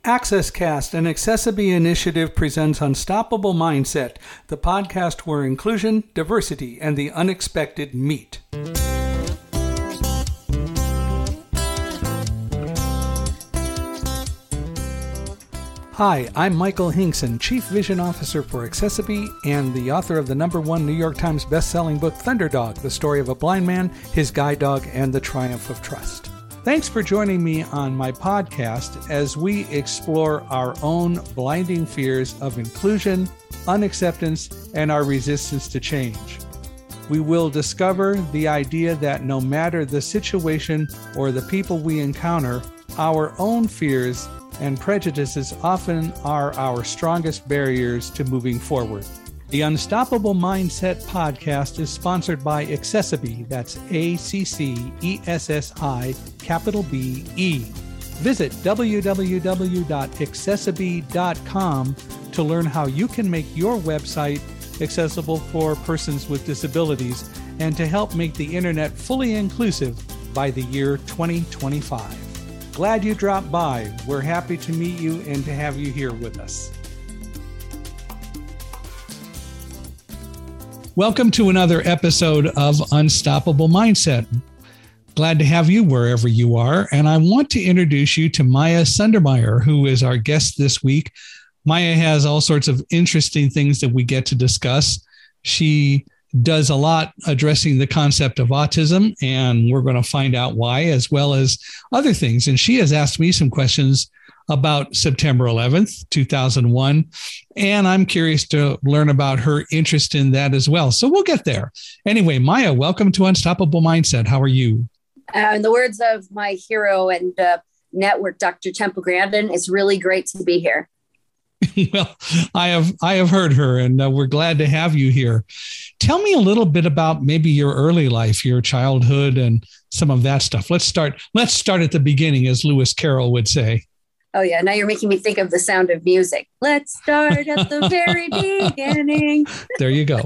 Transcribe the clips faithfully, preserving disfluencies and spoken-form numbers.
AccessCast, an Accessibility initiative, presents Unstoppable Mindset, the podcast where inclusion, diversity, and the unexpected meet. Hi, I'm Michael Hinkson, Chief Vision Officer for Accessibility and the author of the number one New York Times best-selling book, Thunderdog, the story of a blind man, his guide dog, and the triumph of trust. Thanks for joining me on my podcast as we explore our own blinding fears of inclusion, unacceptance, and our resistance to change. We will discover the idea that no matter the situation or the people we encounter, our own fears and prejudices often are our strongest barriers to moving forward. The Unstoppable Mindset podcast is sponsored by Accessibility, that's A C C E S S I, capital B E. Visit w w w dot accessibility dot com to learn how you can make your website accessible for persons with disabilities and to help make the internet fully inclusive by the year twenty twenty-five. Glad you dropped by. We're happy to meet you and to have you here with us. Welcome to another episode of Unstoppable Mindset. Glad to have you wherever you are. And I want to introduce you to Maya Sundermeyer, who is our guest this week. Maya has all sorts of interesting things that we get to discuss. She does a lot addressing the concept of autism, and we're going to find out why, as well as other things. And she has asked me some questions about September eleventh, two thousand one, and I'm curious to learn about her interest in that as well. So we'll get there. Anyway, Maya, welcome to Unstoppable Mindset. How are you? Uh, in the words of my hero and uh, network, Doctor Temple Grandin, it's really great to be here. Well, I have I have heard her, and uh, we're glad to have you here. Tell me a little bit about maybe your early life, your childhood, and some of that stuff. Let's start. Let's start at the beginning, as Lewis Carroll would say. Oh, yeah. Now you're making me think of The Sound of Music. Let's start at the very beginning. There you go.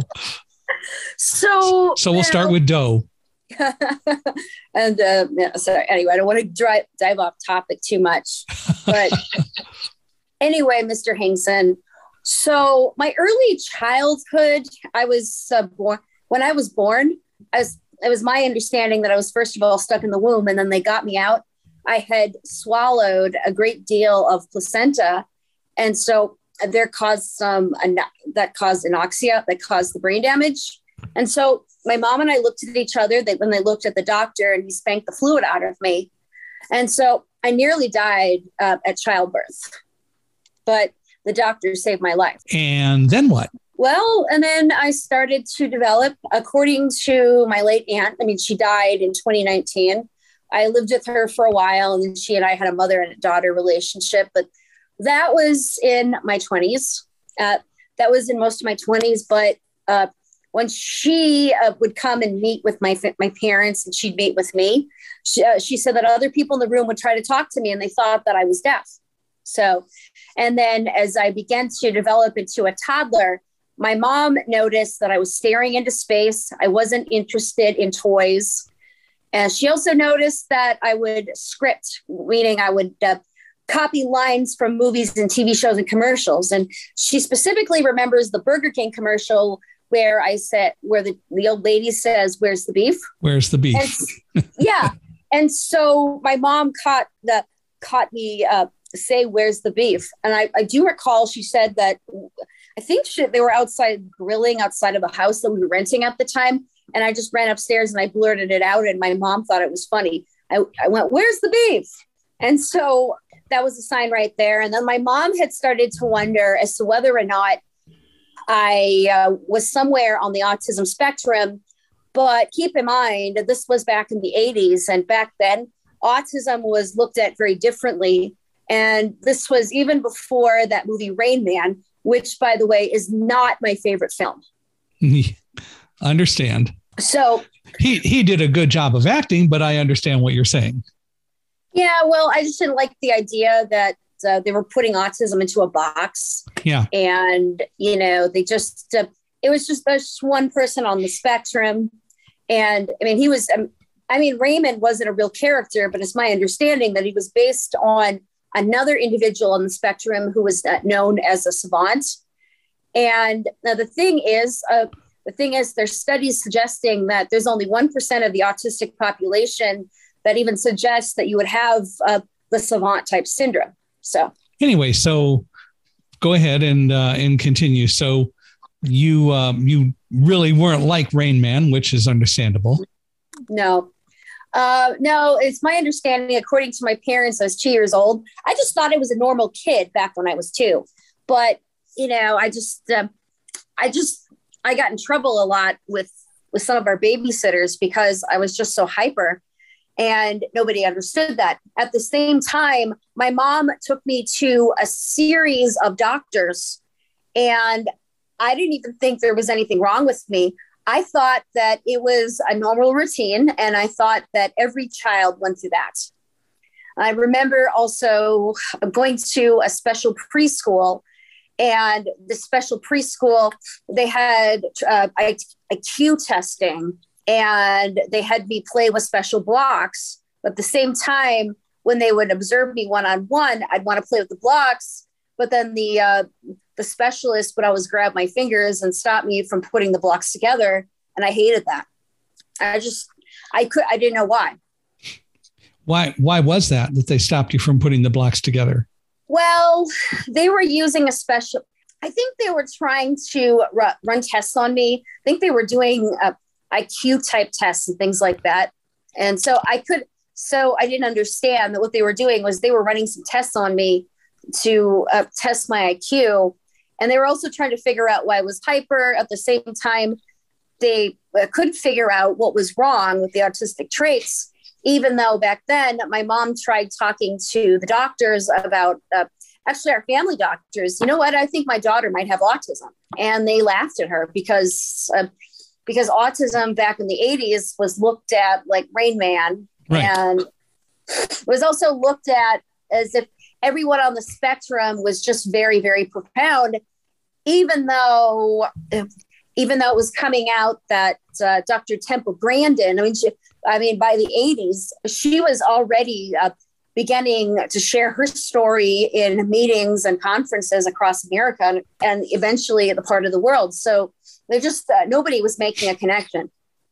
So, so we'll now, start with Doe. and uh, yeah, so anyway, I don't want to drive, dive off topic too much. But anyway, Mister Hinkson. So my early childhood, I was uh, born, when I was born, I was, it was my understanding that I was, first of all, stuck in the womb, and then they got me out. I had swallowed a great deal of placenta. And so there caused some, that caused anoxia, that caused the brain damage. And so my mom and I looked at each other they, when they looked at the doctor, and he spanked the fluid out of me. And so I nearly died uh, at childbirth, but the doctor saved my life. And then what? Well, and then I started to develop, according to my late aunt. I mean, she died in twenty nineteen. I lived with her for a while, and then she and I had a mother and a daughter relationship, but that was in my twenties. Uh, that was in most of my twenties. But uh, when she uh, would come and meet with my my parents, and she'd meet with me, she, uh, she said that other people in the room would try to talk to me, and they thought that I was deaf. So, and then as I began to develop into a toddler, my mom noticed that I was staring into space. I wasn't interested in toys. And she also noticed that I would script, meaning I would uh, copy lines from movies and T V shows and commercials. And she specifically remembers the Burger King commercial where I said, where the, the old lady says, "Where's the beef? Where's the beef?" And, yeah. And so my mom caught the caught me uh, say, "Where's the beef?" And I, I do recall she said that I think she, they were outside grilling outside of a house that we were renting at the time. And I just ran upstairs and I blurted it out, and my mom thought it was funny. I, I went, "Where's the beef?" And so that was a sign right there. And then my mom had started to wonder as to whether or not I uh, was somewhere on the autism spectrum. But keep in mind, this was back in the eighties. And back then, autism was looked at very differently. And this was even before that movie Rain Man, which, by the way, is not my favorite film. Understand. So he he did a good job of acting, but I understand what you're saying. Yeah, well, I just didn't like the idea that uh, they were putting autism into a box. Yeah. And, you know, they just, uh, it was just, just one person on the spectrum. And I mean, he was, um, I mean, Raymond wasn't a real character, but it's my understanding that he was based on another individual on the spectrum who was known as a savant. And now the thing is, uh, the thing is, there's studies suggesting that there's only one percent of the autistic population that even suggests that you would have uh, the savant type syndrome. So anyway, so go ahead and uh, and continue. So you um, you really weren't like Rain Man, which is understandable. No, uh, no, it's my understanding, according to my parents, I was two years old. I just thought I was a normal kid back when I was two. But, you know, I just, uh, I just, I got in trouble a lot with, with some of our babysitters because I was just so hyper and nobody understood that. At the same time, my mom took me to a series of doctors and I didn't even think there was anything wrong with me. I thought that it was a normal routine, and I thought that every child went through that. I remember also going to a special preschool, and the special preschool, they had uh, I Q testing, and they had me play with special blocks. But at the same time, when they would observe me one-on-one, I'd want to play with the blocks, but then the uh, the specialist would always grab my fingers and stop me from putting the blocks together. And I hated that. I just, I could, I didn't know why. Why, why was that, that they stopped you from putting the blocks together? Well, they were using a special, I think they were trying to ru- run tests on me. I think they were doing uh, I Q type tests and things like that. And so I could, so I didn't understand that what they were doing was they were running some tests on me to uh, test my I Q. And they were also trying to figure out why I was hyper. At the same time, they uh, couldn't figure out what was wrong with the autistic traits, even though back then my mom tried talking to the doctors about, uh, actually our family doctors, you know what, I think my daughter might have autism. And they laughed at her because, uh, because autism back in the eighties was looked at like Rain Man. Right. And it was also looked at as if everyone on the spectrum was just very, very profound, even though, even though it was coming out that uh, Doctor Temple Grandin, I mean, she, I mean, by the eighties, she was already uh, beginning to share her story in meetings and conferences across America and, and eventually the part of the world. So they just, uh, nobody was making a connection.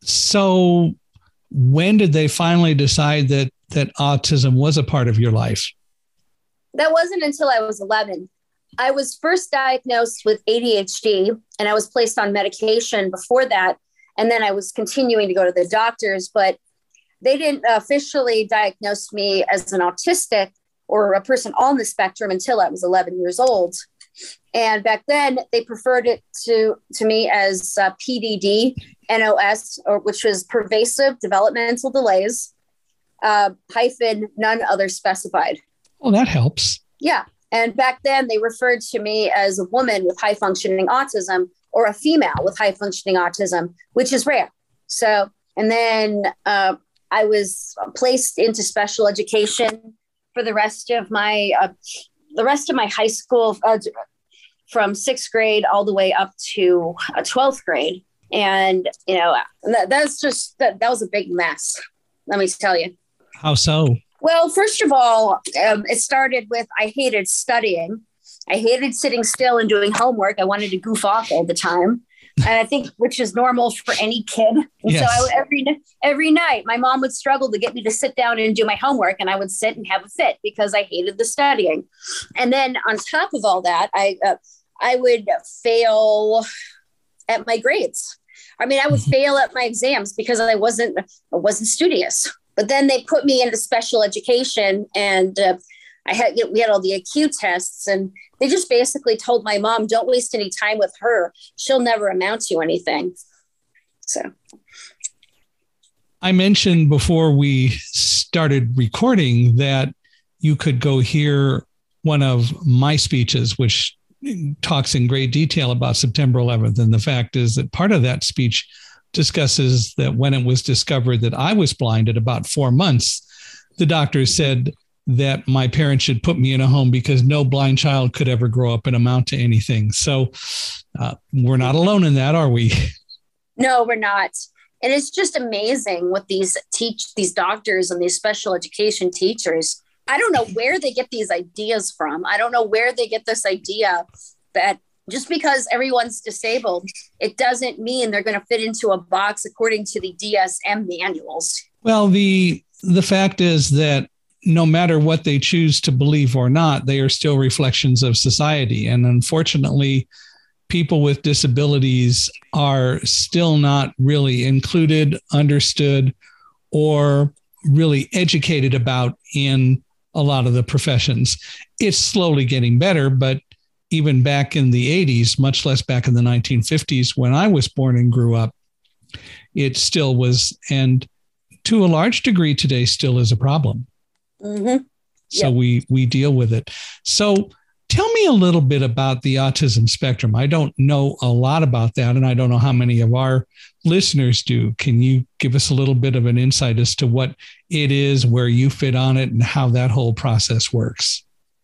So when did they finally decide that, that autism was a part of your life? That wasn't until I was eleven. I was first diagnosed with A D H D and I was placed on medication before that. And then I was continuing to go to the doctors, but they didn't officially diagnose me as an autistic or a person on the spectrum until I was eleven years old. And back then they preferred it to, to me as uh, P D D, N O S, or which was pervasive developmental delays, uh, hyphen none other specified. Well, that helps. Yeah. And back then they referred to me as a woman with high functioning autism or a female with high functioning autism, which is rare. So, and then uh, I was placed into special education for the rest of my, uh, the rest of my high school, uh, from sixth grade all the way up to uh, twelfth grade. And, you know, that, that's just, that, that was a big mess. Let me tell you. How so? Well, first of all, um, it started with I hated studying. I hated sitting still and doing homework. I wanted to goof off all the time. And I think, which is normal for any kid. And yes. So I, every, every night, my mom would struggle to get me to sit down and do my homework. And I would sit and have a fit because I hated the studying. And then on top of all that, I, uh, I would fail at my grades. I mean, I would fail at my exams because I wasn't, I wasn't studious. But then they put me into special education and uh, I had, you know, we had all the I Q tests and they just basically told my mom, don't waste any time with her. She'll never amount to anything. So. I mentioned before we started recording that you could go hear one of my speeches, which talks in great detail about September eleventh. And the fact is that part of that speech discusses that when it was discovered that I was blind at about four months, the doctors said that my parents should put me in a home because no blind child could ever grow up and amount to anything. So uh, we're not alone in that, are we? No, we're not. And it's just amazing what these teach these doctors and these special education teachers, I don't know where they get these ideas from. I don't know where they get this idea that just because everyone's disabled, it doesn't mean they're going to fit into a box according to the D S M manuals. Well, the the fact is that no matter what they choose to believe or not, they are still reflections of society. And unfortunately, people with disabilities are still not really included, understood, or really educated about in a lot of the professions. It's slowly getting better, but even back in the eighties, much less back in the nineteen fifties, when I was born and grew up, it still was, and to a large degree today still is a problem. Mm-hmm. So Yep. we we deal with it. So tell me a little bit about the autism spectrum. I don't know a lot about that, and I don't know how many of our listeners do. Can you give us a little bit of an insight as to what it is, where you fit on it, and how that whole process works?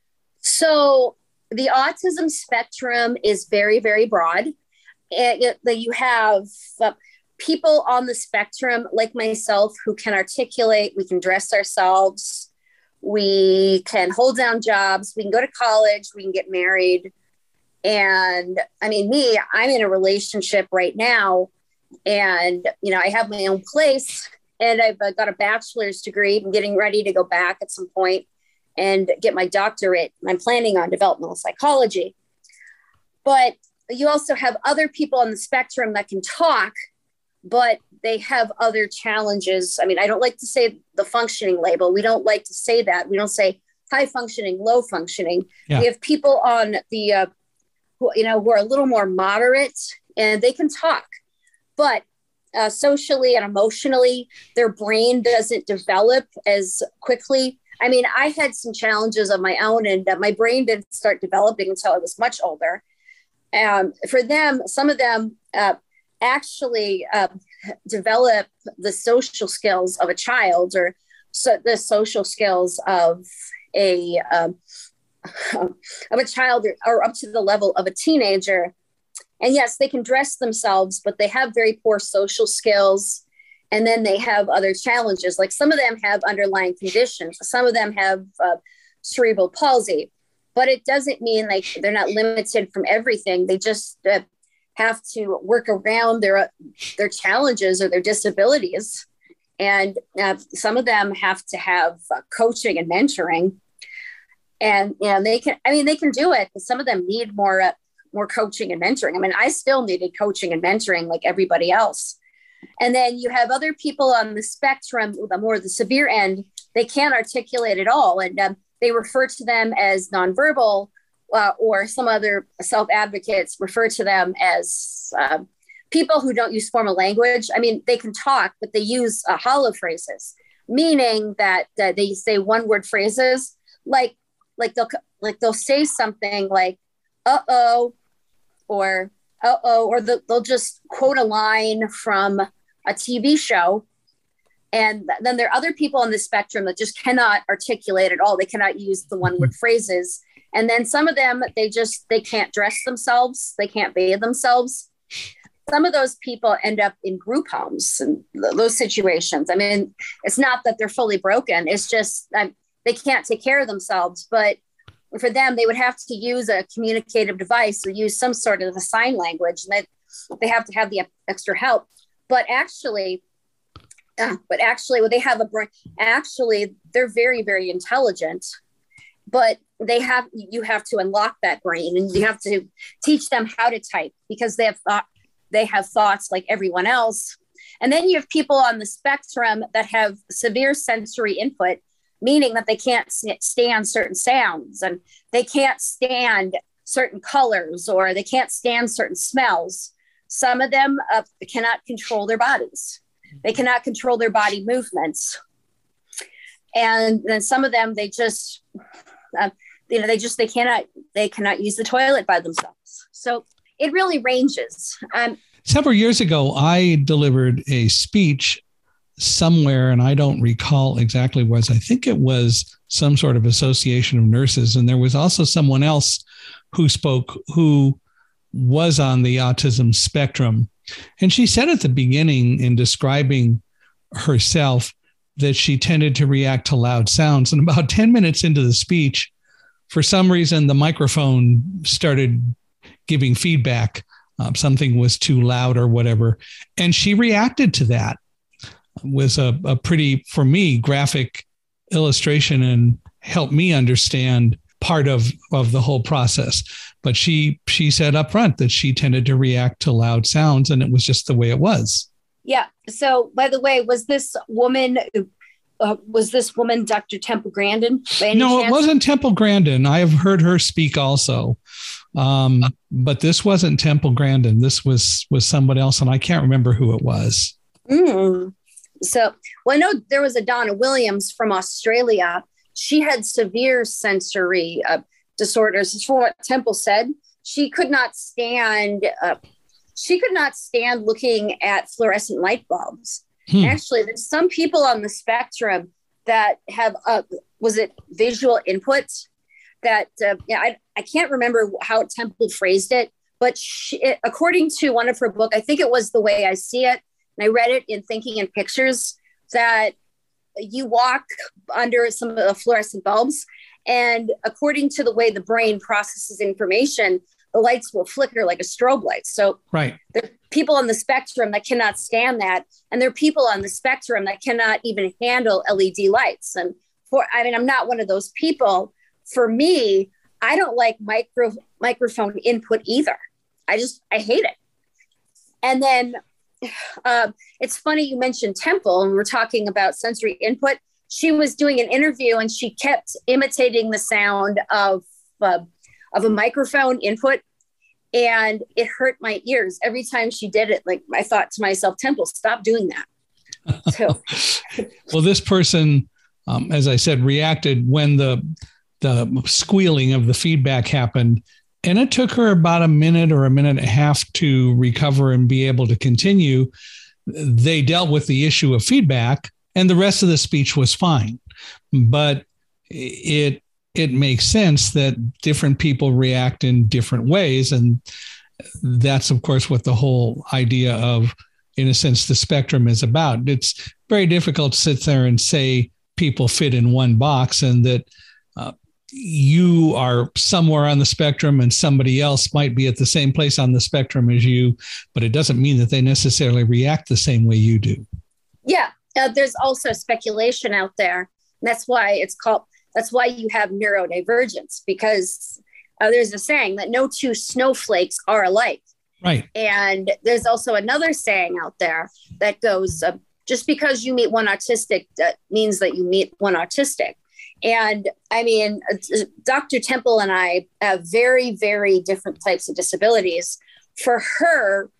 So the autism spectrum is very, very broad. And it- that you have uh, people on the spectrum like myself who can articulate, we can dress ourselves, we can hold down jobs, we can go to college, we can get married. And I mean, me, I'm in a relationship right now, and, you know, I have my own place, and I've uh, got a bachelor's degree. I'm getting ready to go back at some point and get my doctorate. I'm planning on developmental psychology. But you also have other people on the spectrum that can talk, but they have other challenges. I mean, I don't like to say the functioning label. We don't like to say that. We don't say high functioning, low functioning. Yeah. We have people on the, uh, who, you know, who are a little more moderate, and they can talk, but uh, socially and emotionally, their brain doesn't develop as quickly. I mean, I had some challenges of my own, and uh, my brain didn't start developing until I was much older. Um, for them, some of them uh, actually uh, develop the social skills of a child, or so the social skills of a um, of a child, or, or up to the level of a teenager. And yes, they can dress themselves, but they have very poor social skills. And then they have other challenges. Like some of them have underlying conditions. Some of them have uh, cerebral palsy, but it doesn't mean like they're not limited from everything. They just uh, have to work around their, uh, their challenges or their disabilities. And uh, some of them have to have uh, coaching and mentoring. And, you know, they can, I mean, they can do it, but some of them need more, uh, more coaching and mentoring. I mean, I still needed coaching and mentoring like everybody else. And then you have other people on the spectrum, the more the severe end, they can't articulate at all. And um, they refer to them as nonverbal, uh, or some other self-advocates refer to them as uh, people who don't use formal language. I mean, they can talk, but they use uh, hollow phrases, meaning that uh, they say one-word phrases, like like they'll like they'll say something like "uh-oh," or uh-oh, or the, they'll just quote a line from a T V show. And th- then there are other people on the spectrum that just cannot articulate at all. They cannot use the one word phrases. And then some of them, they just, they can't dress themselves. They can't bathe themselves. Some of those people end up in group homes and th- those situations. I mean, it's not that they're fully broken. It's just um, they can't take care of themselves, but for them, they would have to use a communicative device or use some sort of a sign language, and they, they have to have the extra help. But actually, uh, but actually, well, they have a brain. Actually, they're very, very intelligent, but they have you have to unlock that brain, and you have to teach them how to type because they have thought they have thoughts like everyone else. And then you have people on the spectrum that have severe sensory input, meaning that they can't stand certain sounds and they can't stand certain colors, or they can't stand certain smells. Some of them uh, cannot control their bodies. They cannot control their body movements. And then some of them, they just, uh, you know, they just, they cannot, they cannot use the toilet by themselves. So it really ranges. Um, Several years ago, I delivered a speech somewhere, and I don't recall exactly was. I think it was some sort of association of nurses. And there was also someone else who spoke who was on the autism spectrum. And she said at the beginning, in describing herself, that she tended to react to loud sounds. And about ten minutes into the speech, for some reason, the microphone started giving feedback. Um, something was too loud or whatever. And she reacted to that. It was a, a pretty, for me, graphic illustration and helped me understand part of, of the whole process. But she she said up front that she tended to react to loud sounds, and it was just the way it was. Yeah. So, by the way, was this woman, uh, was this woman Doctor Temple Grandin? No, chance? It wasn't Temple Grandin. I have heard her speak also. Um, but this wasn't Temple Grandin. This was, was somebody else, and I can't remember who it was. Mm. So, well, I know there was a Donna Williams from Australia. She had severe sensory uh, disorders. As for what Temple said, she could not stand, uh, she could not stand looking at fluorescent light bulbs. Hmm. Actually, there's some people on the spectrum that have, uh, was it visual inputs? That, uh, yeah, I, I can't remember how Temple phrased it, but she, it, according to one of her book, I think it was The Way I See It, and I read it in Thinking in Pictures, that you walk under some of the fluorescent bulbs, and according to the way the brain processes information, the lights will flicker like a strobe light. So right. There are people on the spectrum that cannot stand that, and there are people on the spectrum that cannot even handle L E D lights. And for, I mean, I'm not one of those people. For me, I don't like micro microphone input either. I just, I hate it. And then uh, it's funny you mentioned Temple, and we're talking about sensory input. She was doing an interview and she kept imitating the sound of, uh, of a microphone input, and it hurt my ears every time she did it. Like, I thought to myself, Temple, stop doing that. So, well, this person, um, as I said, reacted when the the squealing of the feedback happened. And it took her about a minute or a minute and a half to recover and be able to continue. They dealt with the issue of feedback, and the rest of the speech was fine. But it it makes sense that different people react in different ways. And that's, of course, what the whole idea of, in a sense, the spectrum is about. It's very difficult to sit there and say people fit in one box, and that uh, you are somewhere on the spectrum and somebody else might be at the same place on the spectrum as you, but it doesn't mean that they necessarily react the same way you do. Yeah. Uh, there's also speculation out there. And that's why it's called, that's why you have neurodivergence, because uh, there's a saying that no two snowflakes are alike. Right. And there's also another saying out there that goes, uh, just because you meet one autistic, that means that you meet one autistic. And I mean, Doctor Temple and I have very, very different types of disabilities. For her,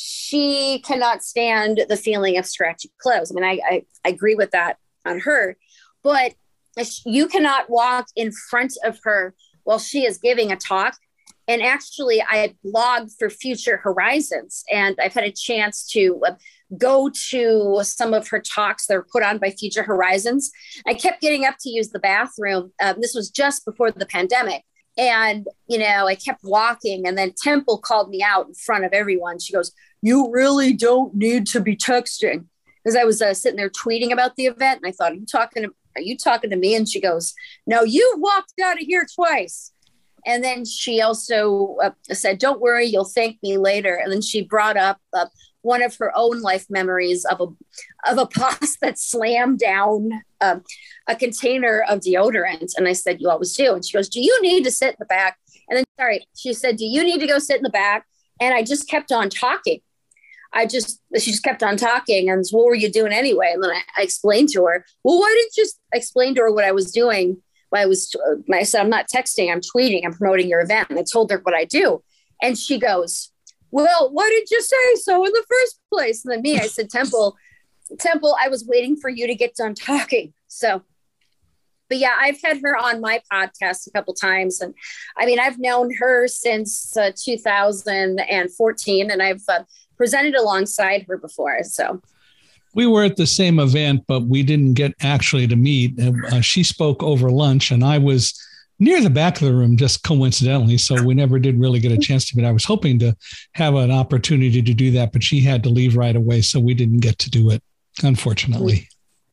she cannot stand the feeling of scratchy clothes. I mean, I, I, I agree with that on her, but you cannot walk in front of her while she is giving a talk. And actually, I blog for Future Horizons, and I've had a chance to uh, go to some of her talks that are put on by Future Horizons. I kept getting up to use the bathroom. Um, this was just before the pandemic. And, you know, I kept walking, and then Temple called me out in front of everyone. She goes, "You really don't need to be texting." Because I was uh, sitting there tweeting about the event. And I thought, are you talking to, are you talking to me? And she goes, "No, you walked out of here twice." And then she also uh, said, "Don't worry, you'll thank me later." And then she brought up uh, one of her own life memories of a of a boss that slammed down um, a container of deodorant. And I said, "You always do." And she goes, "Do you need to sit in the back?" And then, sorry, she said, "Do you need to go sit in the back?" And I just kept on talking. I just, she just kept on talking. And what were you doing anyway? And then I, I explained to her, well, why didn't you just explain to her what I was doing? I was, I said, "I'm not texting, I'm tweeting, I'm promoting your event." And I told her what I do. And she goes, "Well, why did you say so in the first place?" And then me, I said, Temple, Temple, I was waiting for you to get done talking. So, but yeah, I've had her on my podcast a couple times. And I mean, I've known her since uh, two thousand fourteen, and I've uh, presented alongside her before. So we were at the same event, but we didn't get actually to meet. Uh, she spoke over lunch, and I was near the back of the room just coincidentally. So we never did really get a chance to meet. I was hoping to have an opportunity to do that, but she had to leave right away. So we didn't get to do it, unfortunately.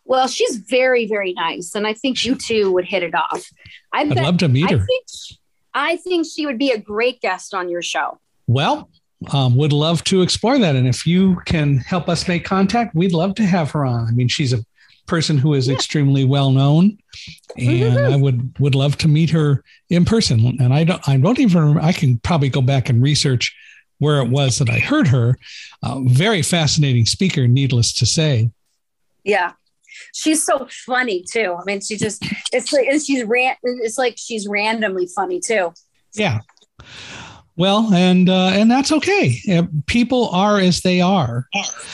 Well, she's very, very nice. And I think you two would hit it off. I I'd bet, love to meet I her. Think, I think she would be a great guest on your show. Well, um, would love to explore that. And if you can help us make contact, we'd love to have her on. I mean, she's a person who is yeah. extremely well known, and mm-hmm. I would, would love to meet her in person. And I don't, I don't even remember, I can probably go back and research where it was that I heard her. Uh, very fascinating speaker, needless to say. Yeah. She's so funny too. I mean, she just, it's like, and she's ran, it's like she's randomly funny too. Yeah. Well, and, uh, and that's okay. People are as they are.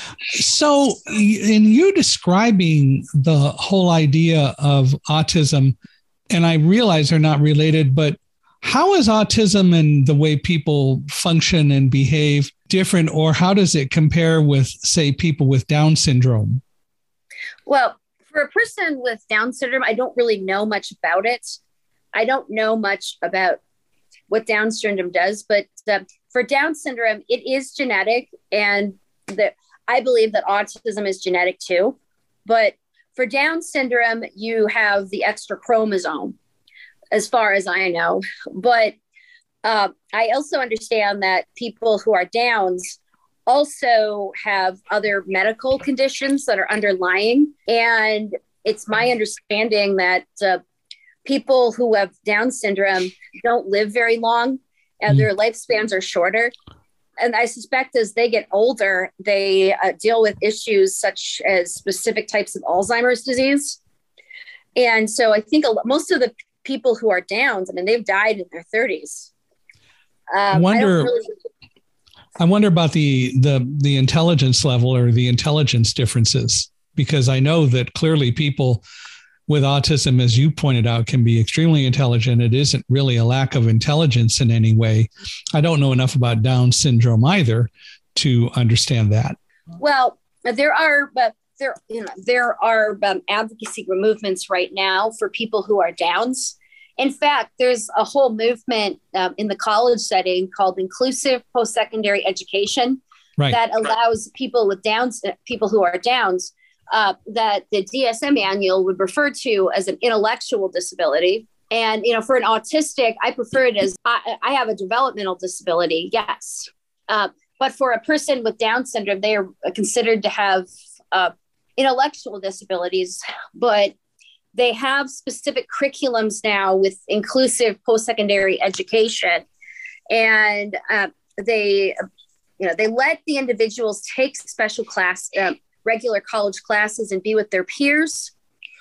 So in you describing the whole idea of autism, and I realize they're not related, but how is autism and the way people function and behave different, or how does it compare with, say, people with Down syndrome? Well, for a person with Down syndrome, I don't really know much about it. I don't know much about what Down syndrome does, but uh, for Down syndrome, it is genetic, and that I believe that autism is genetic too. But for Down syndrome, you have the extra chromosome, as far as I know. But uh, I also understand that people who are Downs also have other medical conditions that are underlying. And it's my understanding that uh, people who have Down syndrome don't live very long, and their lifespans are shorter. And I suspect as they get older, they uh, deal with issues such as specific types of Alzheimer's disease. And so I think a, most of the people who are Downs, I mean, they've died in their thirties. Um, I wonder. I, really... I wonder about the the the intelligence level or the intelligence differences, because I know that clearly people with autism, as you pointed out, can be extremely intelligent. It isn't really a lack of intelligence in any way. I don't know enough about Down syndrome either to understand that. Well, there are, but there, you know, there are um, advocacy movements right now for people who are Downs. In fact, there's a whole movement um, in the college setting called inclusive post-secondary education right. that allows people with Downs, people who are Downs, Uh, that the D S M manual would refer to as an intellectual disability. And, you know, for an autistic, I prefer it as I, I have a developmental disability. Yes. Uh, but for a person with Down syndrome, they are considered to have uh, intellectual disabilities, but they have specific curriculums now with inclusive post-secondary education. And uh, they, you know, they let the individuals take special class uh, regular college classes and be with their peers.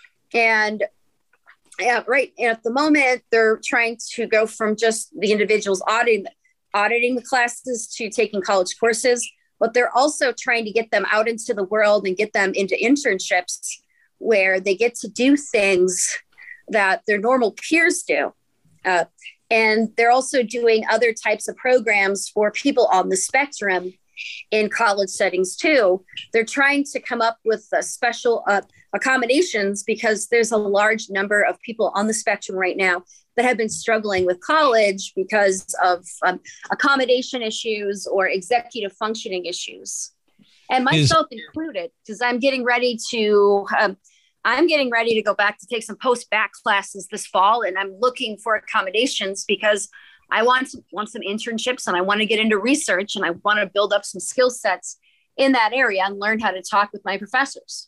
And yeah, right at the moment, they're trying to go from just the individuals auditing, auditing the classes to taking college courses, but they're also trying to get them out into the world and get them into internships where they get to do things that their normal peers do. Uh, and they're also doing other types of programs for people on the spectrum in college settings too. They're trying to come up with uh, special uh, accommodations because there's a large number of people on the spectrum right now that have been struggling with college because of um, accommodation issues or executive functioning issues. And myself Is- included, because I'm getting ready to, um, I'm getting ready to go back to take some post-bac classes this fall, and I'm looking for accommodations because I want some, want some internships, and I want to get into research, and I want to build up some skill sets in that area and learn how to talk with my professors.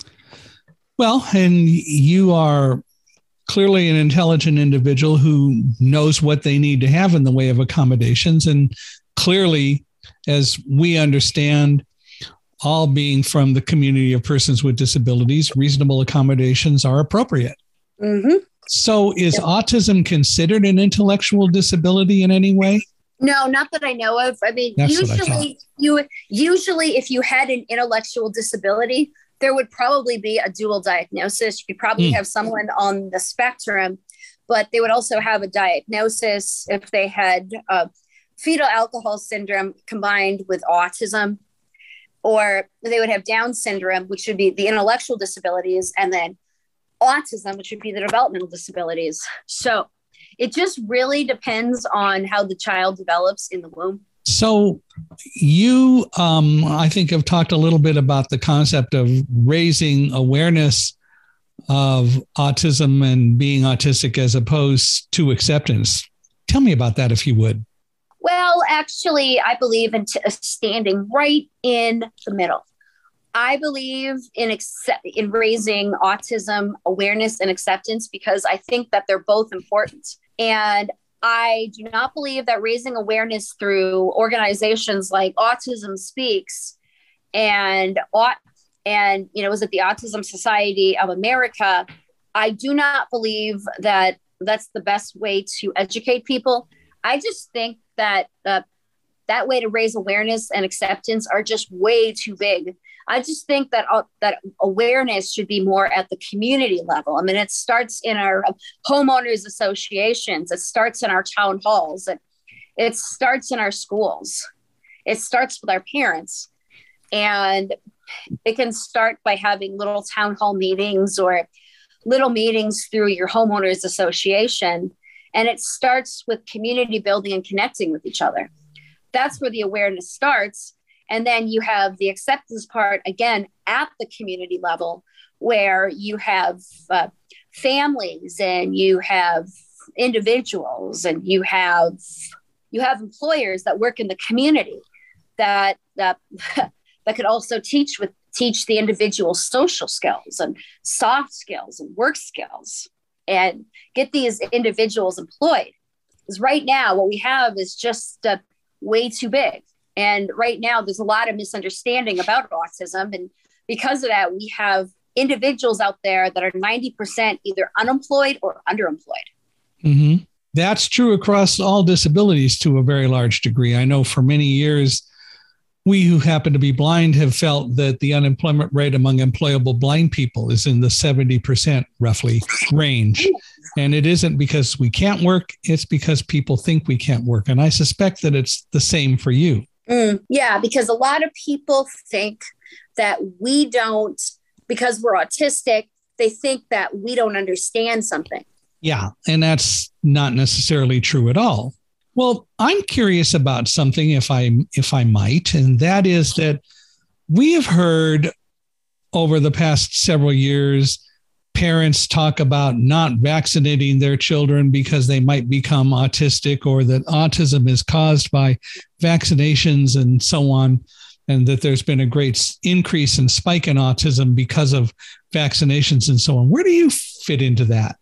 Well, and you are clearly an intelligent individual who knows what they need to have in the way of accommodations. And clearly, as we understand, all being from the community of persons with disabilities, reasonable accommodations are appropriate. Mm-hmm. So is yep. autism considered an intellectual disability in any way? No, not that I know of. I mean, That's usually you usually if you had an intellectual disability, there would probably be a dual diagnosis. You could probably mm. have someone on the spectrum, but they would also have a diagnosis if they had uh, fetal alcohol syndrome combined with autism, or they would have Down syndrome, which would be the intellectual disabilities, and then autism, which would be the developmental disabilities. So it just really depends on how the child develops in the womb. So you, um, I think, have talked a little bit about the concept of raising awareness of autism and being autistic as opposed to acceptance. Tell me about that, if you would. Well, actually, I believe in t- standing right in the middle. I believe in accept- in raising autism awareness and acceptance because I think that they're both important. And I do not believe that raising awareness through organizations like Autism Speaks and and you know, was it the Autism Society of America? I do not believe that that's the best way to educate people. I just think that uh, that way to raise awareness and acceptance are just way too big. I just think that uh, that awareness should be more at the community level. I mean, it starts in our homeowners associations. It starts in our town halls. It, it starts in our schools. It starts with our parents. And it can start by having little town hall meetings or little meetings through your homeowners association. And it starts with community building and connecting with each other. That's where the awareness starts. And then you have the acceptance part, again, at the community level, where you have uh, families and you have individuals and you have you have employers that work in the community that that, that could also teach with teach the individual social skills and soft skills and work skills and get these individuals employed. Because right now, what we have is just uh, way too big. And right now, there's a lot of misunderstanding about autism. And because of that, we have individuals out there that are ninety percent either unemployed or underemployed. Mm-hmm. That's true across all disabilities to a very large degree. I know for many years, we who happen to be blind have felt that the unemployment rate among employable blind people is in the seventy percent roughly range. And it isn't because we can't work. It's because people think we can't work. And I suspect that it's the same for you. Mm, yeah, because a lot of people think that we don't, because we're autistic, they think that we don't understand something. Yeah, and that's not necessarily true at all. Well, I'm curious about something, if I if I might, and that is that we have heard over the past several years parents talk about not vaccinating their children because they might become autistic, or that autism is caused by vaccinations and so on, and that there's been a great increase and spike in autism because of vaccinations and so on. Where do you fit into that?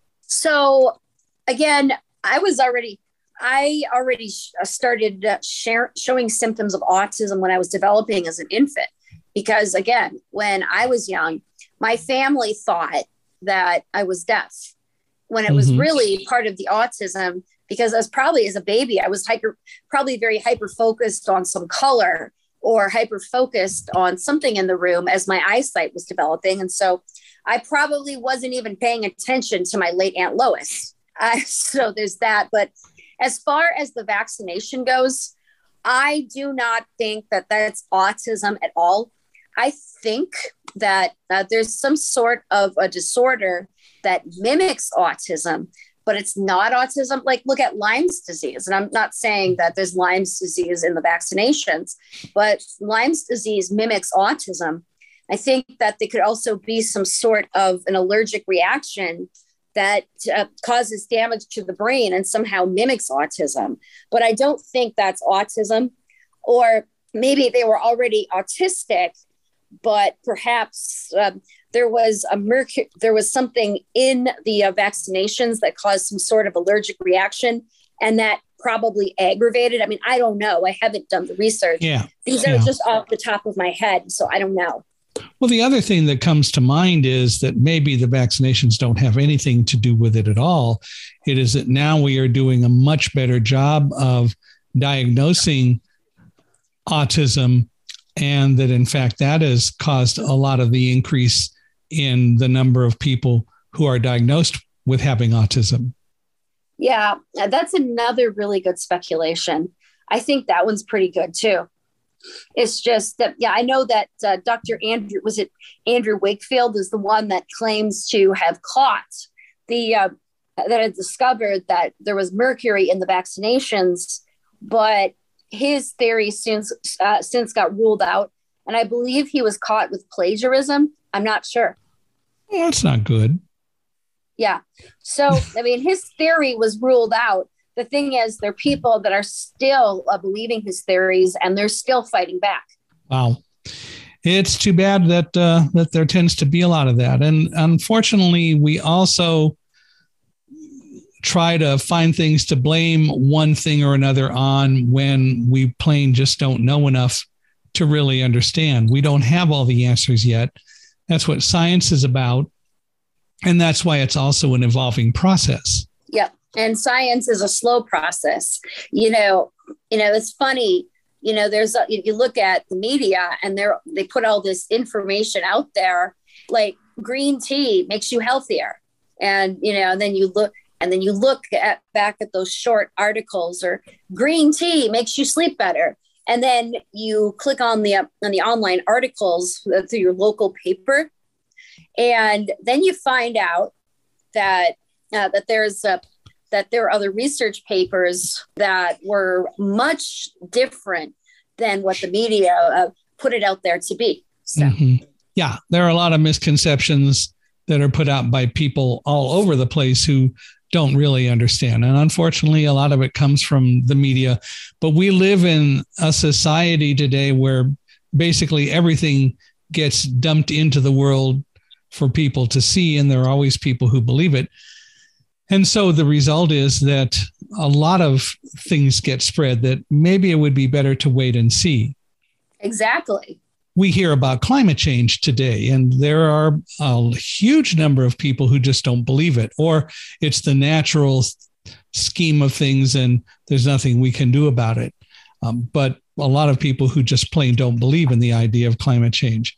So again, I was already, I already started share, showing symptoms of autism when I was developing as an infant, because again, when I was young, my family thought that I was deaf when it was mm-hmm. really part of the autism, because I was probably as a baby, I was hyper, probably very hyper focused on some color or hyper focused on something in the room as my eyesight was developing. And so I probably wasn't even paying attention to my late Aunt Lois. Uh, so there's that. But as far as the vaccination goes, I do not think that that's autism at all. I think that uh, there's some sort of a disorder that mimics autism, but it's not autism. Like, look at Lyme's disease. And I'm not saying that there's Lyme's disease in the vaccinations, but Lyme's disease mimics autism. I think that there could also be some sort of an allergic reaction that uh, causes damage to the brain and somehow mimics autism. But I don't think that's autism. Or maybe they were already autistic, but perhaps uh, there was a mercury, there was something in the uh, vaccinations that caused some sort of allergic reaction, and that probably aggravated. I mean, I don't know. I haven't done the research. Yeah. These are yeah. just off the top of my head, so I don't know. Well, the other thing that comes to mind is that maybe the vaccinations don't have anything to do with it at all. It is that now we are doing a much better job of diagnosing autism, and that in fact that has caused a lot of the increase in the number of people who are diagnosed with having autism. Yeah, that's another really good speculation. I think that one's pretty good too. It's just that, yeah, I know that uh, Doctor Andrew, was it Andrew Wakefield, is the one that claims to have caught the, uh, that had discovered that there was mercury in the vaccinations. But his theory since uh, since got ruled out, and I believe he was caught with plagiarism. I'm not sure. Well, that's not good. Yeah. So, I mean, his theory was ruled out. The thing is, there are people that are still uh, believing his theories, and they're still fighting back. Wow. It's too bad that uh, that there tends to be a lot of that. And unfortunately, we also try to find things to blame one thing or another on when we plain just don't know enough to really understand. We don't have all the answers yet. That's what science is about. And that's why it's also an evolving process. Yep. And science is a slow process. You know, you know, it's funny, you know, there's, a, you look at the media and they're, they put all this information out there, like green tea makes you healthier. And, you know, and then you look, and then you look at back at those short articles, or green tea makes you sleep better. And then you click on the, on the online articles through your local paper. And then you find out that, uh, that there's a, that there are other research papers that were much different than what the media uh, put it out there to be. So. Mm-hmm. Yeah, there are a lot of misconceptions that are put out by people all over the place who don't really understand. And unfortunately, a lot of it comes from the media. But we live in a society today where basically everything gets dumped into the world for people to see, and there are always people who believe it. And so the result is that a lot of things get spread that maybe it would be better to wait and see. Exactly. We hear about climate change today, and there are a huge number of people who just don't believe it, or it's the natural scheme of things and there's nothing we can do about it. Um, but a lot of people who just plain don't believe in the idea of climate change.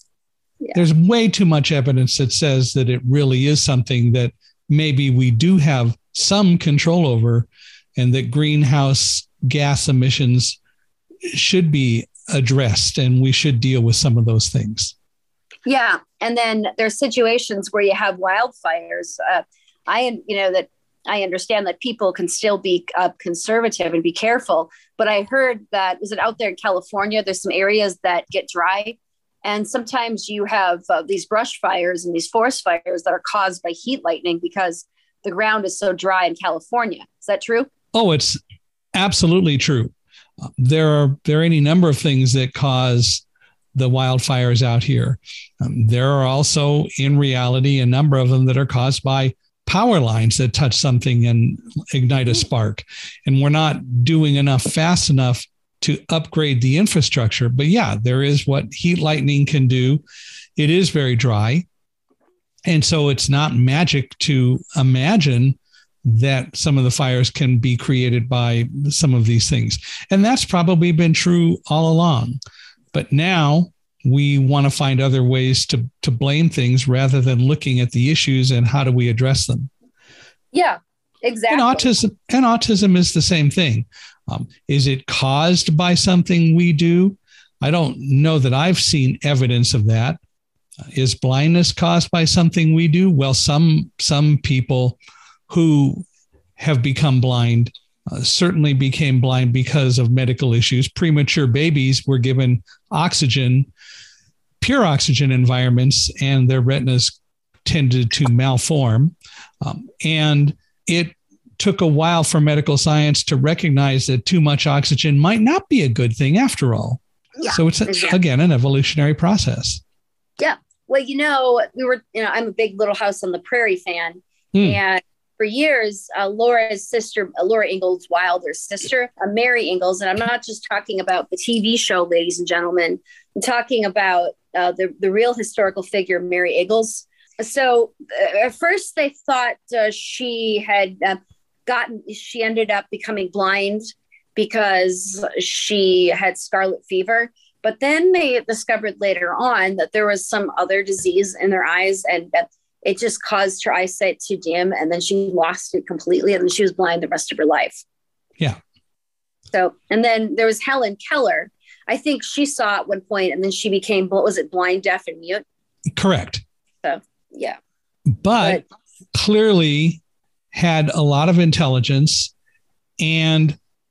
Yeah. There's way too much evidence that says that it really is something that maybe we do have some control over, and that greenhouse gas emissions should be addressed and we should deal with some of those things. Yeah. And then there's situations where you have wildfires. Uh, I, you know, that I understand that people can still be uh, conservative and be careful, but I heard that, was it out there in California? There's some areas that get dry. And sometimes you have uh, these brush fires and these forest fires that are caused by heat lightning because the ground is so dry in California. Is that true? Oh, it's absolutely true. Uh, there are there are any number of things that cause the wildfires out here. Um, there are also, in reality, a number of them that are caused by power lines that touch something and ignite a spark. And we're not doing enough fast enough to upgrade the infrastructure. But yeah, there is what heat lightning can do. It is very dry. And so it's not magic to imagine that some of the fires can be created by some of these things. And that's probably been true all along. But now we want to find other ways to, to blame things rather than looking at the issues and how do we address them. Yeah, exactly. And autism, and autism is the same thing. Um, is it caused by something we do? I don't know that I've seen evidence of that. Uh, is blindness caused by something we do? Well, some some people who have become blind uh, certainly became blind because of medical issues. Premature babies were given oxygen, pure oxygen environments, and their retinas tended to malform. Um, and it took a while for medical science to recognize that too much oxygen might not be a good thing after all. Yeah, so it's, a, again, an evolutionary process. Yeah. Well, you know, we were, you know, I'm a big Little House on the Prairie fan. Mm. And for years, uh, Laura's sister, uh, Laura Ingalls Wilder's sister, uh, Mary Ingalls, and I'm not just talking about the T V show, ladies and gentlemen, I'm talking about uh, the, the real historical figure, Mary Ingalls. So uh, at first they thought uh, she had uh, gotten, she ended up becoming blind because she had scarlet fever. But then they discovered later on that there was some other disease in her eyes, and that it just caused her eyesight to dim. And then she lost it completely. And then she was blind the rest of her life. Yeah. So, and then there was Helen Keller. I think she saw at one point, and then she became, what was it, blind, deaf, and mute? Correct. So, yeah. But, but clearly had a lot of intelligence and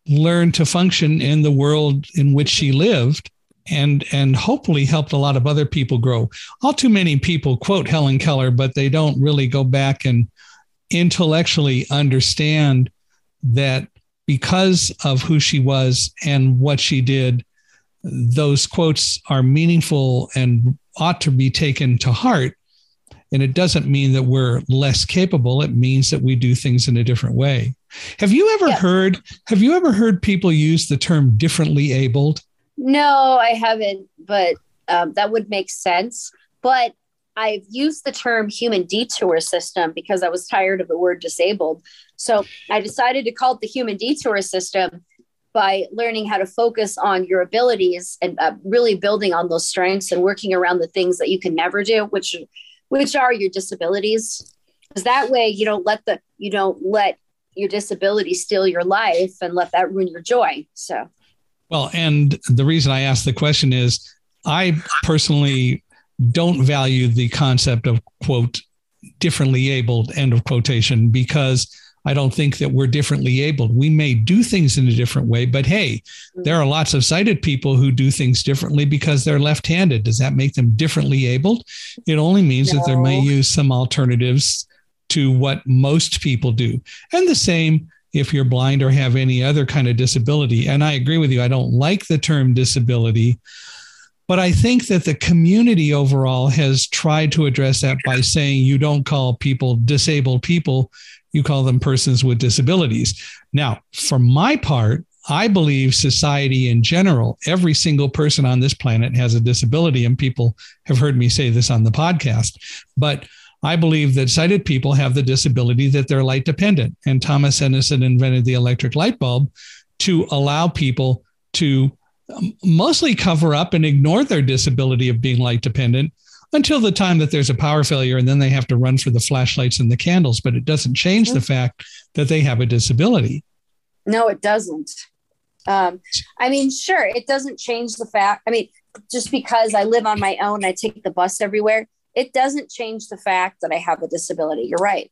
learn to function in the world in which she lived, and and hopefully helped a lot of other people grow. All too many people quote Helen Keller, but they don't really go back and intellectually understand that because of who she was and what she did, those quotes are meaningful and ought to be taken to heart. And it doesn't mean that we're less capable. It means that we do things in a different way. Have you ever Yes. heard, have you ever heard people use the term differently abled? No, I haven't, but um, that would make sense. But I've used the term human detour system because I was tired of the word disabled. So I decided to call it the human detour system by learning how to focus on your abilities and uh, really building on those strengths and working around the things that you can never do, which which are your disabilities. Because that way you don't let the you don't let your disability steal your life and let that ruin your joy. So, Well, and the reason I asked the question is I personally don't value the concept of, quote, differently abled, end of quotation, because I don't think that we're differently abled. We may do things in a different way, but hey, there are lots of sighted people who do things differently because they're left-handed. Does that make them differently abled? It only means No. that they may use some alternatives to what most people do. And the same if you're blind or have any other kind of disability. And I agree with you. I don't like the term disability, but I think that the community overall has tried to address that by saying you don't call people disabled people, you call them persons with disabilities. Now, for my part, I believe society in general, every single person on this planet has a disability, and people have heard me say this on the podcast, but I believe that sighted people have the disability that they're light dependent. And Thomas Edison invented the electric light bulb to allow people to mostly cover up and ignore their disability of being light dependent until the time that there's a power failure, and then they have to run for the flashlights and the candles. But it doesn't change mm-hmm. the fact that they have a disability. No, it doesn't. Um, I mean, sure, it doesn't change the fact. I mean, just because I live on my own, I take the bus everywhere, it doesn't change the fact that I have a disability. You're right.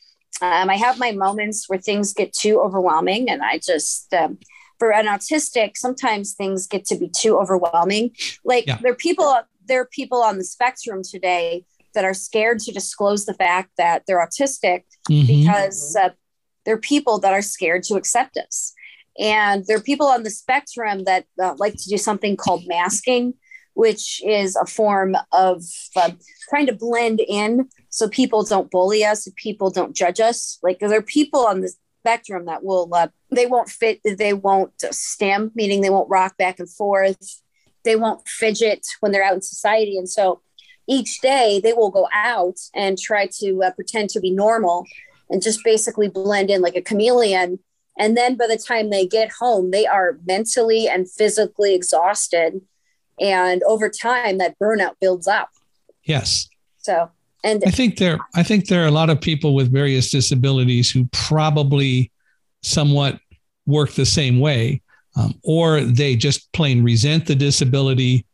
Um, I have my moments where things get too overwhelming, and I just, um, for an autistic, sometimes things get to be too overwhelming. Like yeah. there are people, there are people on the spectrum today that are scared to disclose the fact that they're autistic mm-hmm. because uh, there are people that are scared to accept us. And there are people on the spectrum that uh, like to do something called masking, which is a form of uh, trying to blend in so people don't bully us, and people don't judge us. Like there are people on the spectrum that will, uh, they won't fit, they won't stim, meaning they won't rock back and forth. They won't fidget when they're out in society. And so each day they will go out and try to uh, pretend to be normal and just basically blend in like a chameleon. And then by the time they get home, they are mentally and physically exhausted. And over time, that burnout builds up. Yes. So, and I think there, I think there are a lot of people with various disabilities who probably somewhat work the same way, um, or they just plain resent the disability.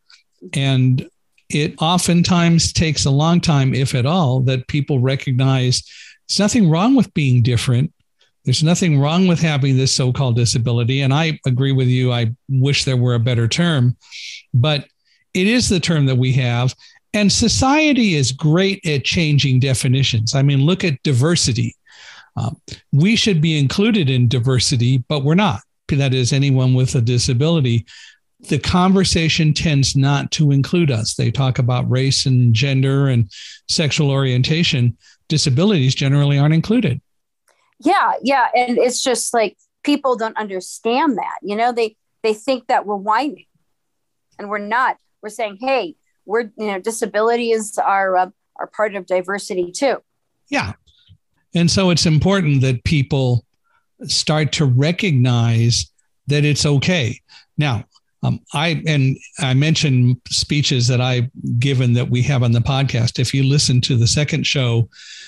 And it oftentimes takes a long time, if at all, that people recognize there's nothing wrong with being different. There's nothing wrong with having this so-called disability. And I agree with you. I wish there were a better term, but it is the term that we have. And society is great at changing definitions. I mean, look at diversity. Um, we should be included in diversity, but we're not. That is, anyone with a disability. The conversation tends not to include us. They talk about race and gender and sexual orientation. Disabilities generally aren't included. Yeah, yeah. And it's just like people don't understand that. You know, they they think that we're whining, and we're not. We're saying, hey, we're, you know, disabilities are uh, are part of diversity too. Yeah. And so it's important that people start to recognize that it's okay. Now, um, I and I mentioned speeches that I've given that we have on the podcast. If you listen to the second show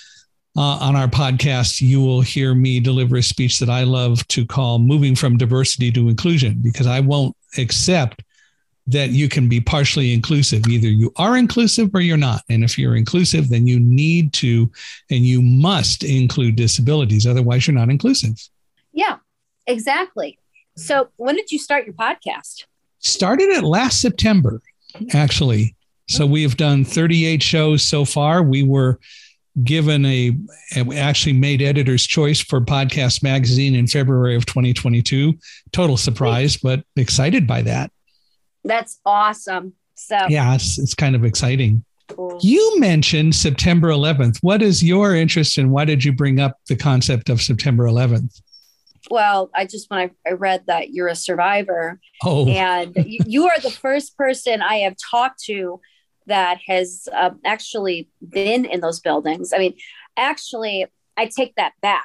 uh, on our podcast, you will hear me deliver a speech that I love to call Moving from Diversity to Inclusion, because I won't accept that you can be partially inclusive. Either you are inclusive or you're not. And if you're inclusive, then you need to and you must include disabilities. Otherwise, you're not inclusive. Yeah, exactly. So when did you start your podcast? Started it last September, actually. So we have done thirty-eight shows so far. We were given a, we actually made Editor's Choice for Podcast Magazine in February of twenty twenty-two. Total surprise, but excited by that. That's awesome. So yeah, it's, it's kind of exciting. Cool. You mentioned September eleventh. What is your interest in? Why did you bring up the concept of September eleventh? Well, I just, when I, I read that you're a survivor, oh. and you, you are the first person I have talked to that has uh, actually been in those buildings. I mean, actually, I take that back.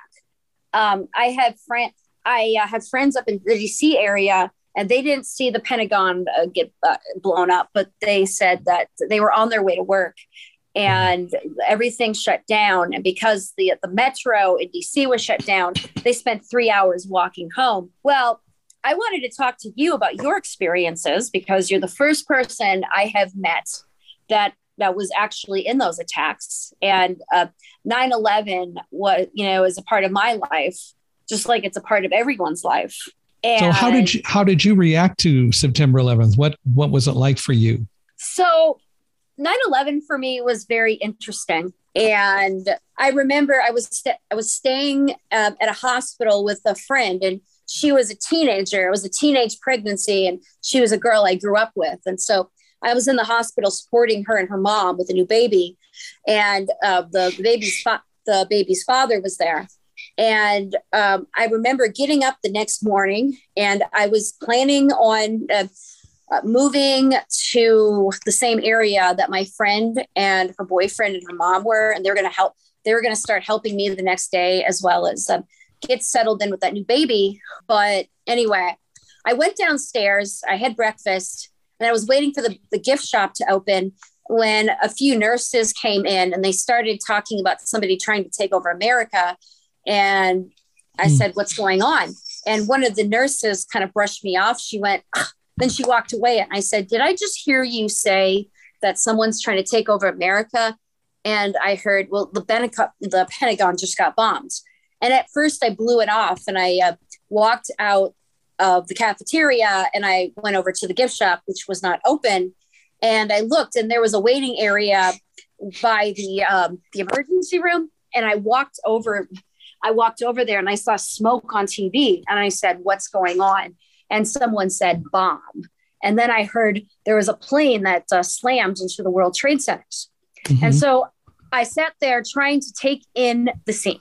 Um, I had friends, I uh, had friends up in the D C area, and they didn't see the Pentagon uh, get uh, blown up, but they said that they were on their way to work and everything shut down. And because the the metro in D C was shut down, they spent three hours walking home. Well, I wanted to talk to you about your experiences because you're the first person I have met that that was actually in those attacks. And uh, nine eleven was, you know, is a part of my life, just like it's a part of everyone's life. And so how did you, how did you react to September eleventh? What, what was it like for you? So nine eleven for me was very interesting. And I remember I was, st- I was staying um, at a hospital with a friend, and she was a teenager. It was a teenage pregnancy, and she was a girl I grew up with. And so I was in the hospital supporting her and her mom with a new baby, and uh, the baby's fa- the baby's father was there. And um, I remember getting up the next morning, and I was planning on uh, uh, moving to the same area that my friend and her boyfriend and her mom were, and they're going to help. They were going to start helping me the next day, as well as uh, get settled in with that new baby. But anyway, I went downstairs. I had breakfast. And I was waiting for the, the gift shop to open when a few nurses came in, and they started talking about somebody trying to take over America. And I mm. said, what's going on? And one of the nurses kind of brushed me off. She went, ugh. Then she walked away. And I said, did I just hear you say that someone's trying to take over America? And I heard, well, the Pentagon, the Pentagon just got bombed. And at first I blew it off, and I uh, walked out of the cafeteria, and I went over to the gift shop, which was not open. And I looked, and there was a waiting area by the um, the emergency room. And I walked over, I walked over there, and I saw smoke on T V. And I said, what's going on? And someone said bomb. And then I heard there was a plane that uh, slammed into the World Trade Centers. Mm-hmm. And so I sat there trying to take in the scene.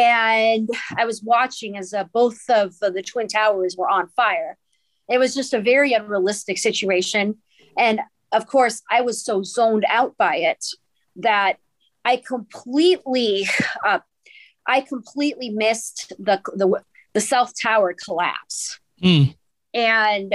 And I was watching as uh, both of uh, the Twin Towers were on fire. It was just a very unrealistic situation. And of course, I was so zoned out by it that I completely, uh, I completely missed the, the, the South Tower collapse. Mm. And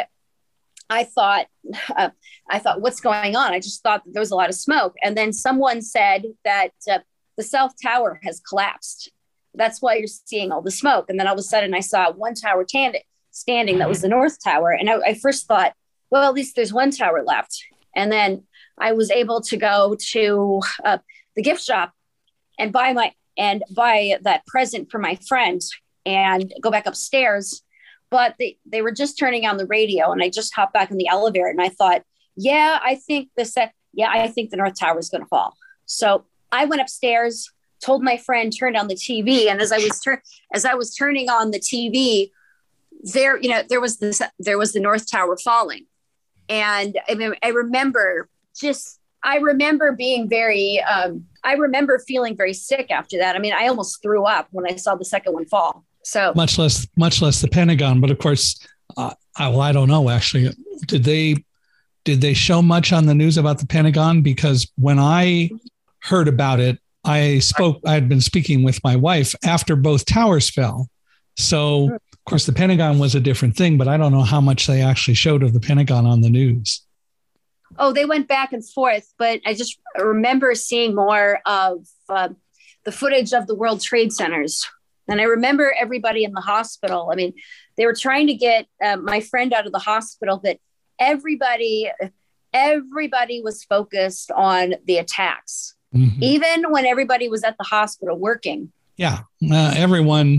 I thought, uh, I thought, what's going on? I just thought that there was a lot of smoke. And then someone said that uh, the South Tower has collapsed. That's why you're seeing all the smoke. And then all of a sudden I saw one tower t- standing. That was the North Tower. And I, I first thought, well, at least there's one tower left. And then I was able to go to uh, the gift shop and buy my, and buy that present for my friend and go back upstairs. But they, they were just turning on the radio, and I just hopped back in the elevator, and I thought, yeah, I think the set, yeah, I think the North Tower is going to fall. So I went upstairs, told my friend, turned on the T V. And as I was tur- as I was turning on the T V, there, you know, there was this, there was the North Tower falling. And I mean, I remember just, I remember being very, um, I remember feeling very sick after that. I mean, I almost threw up when I saw the second one fall. So much less, much less the Pentagon. But of course, uh, I, well, I don't know, actually, did they, did they show much on the news about the Pentagon? Because when I heard about it, I spoke, I had been speaking with my wife after both towers fell. So of course the Pentagon was a different thing, but I don't know how much they actually showed of the Pentagon on the news. Oh, they went back and forth, but I just remember seeing more of uh, the footage of the World Trade Centers. And I remember everybody in the hospital. I mean, they were trying to get uh, my friend out of the hospital, but everybody, everybody was focused on the attacks. Mm-hmm. Even when everybody was at the hospital working. Yeah. Uh, everyone,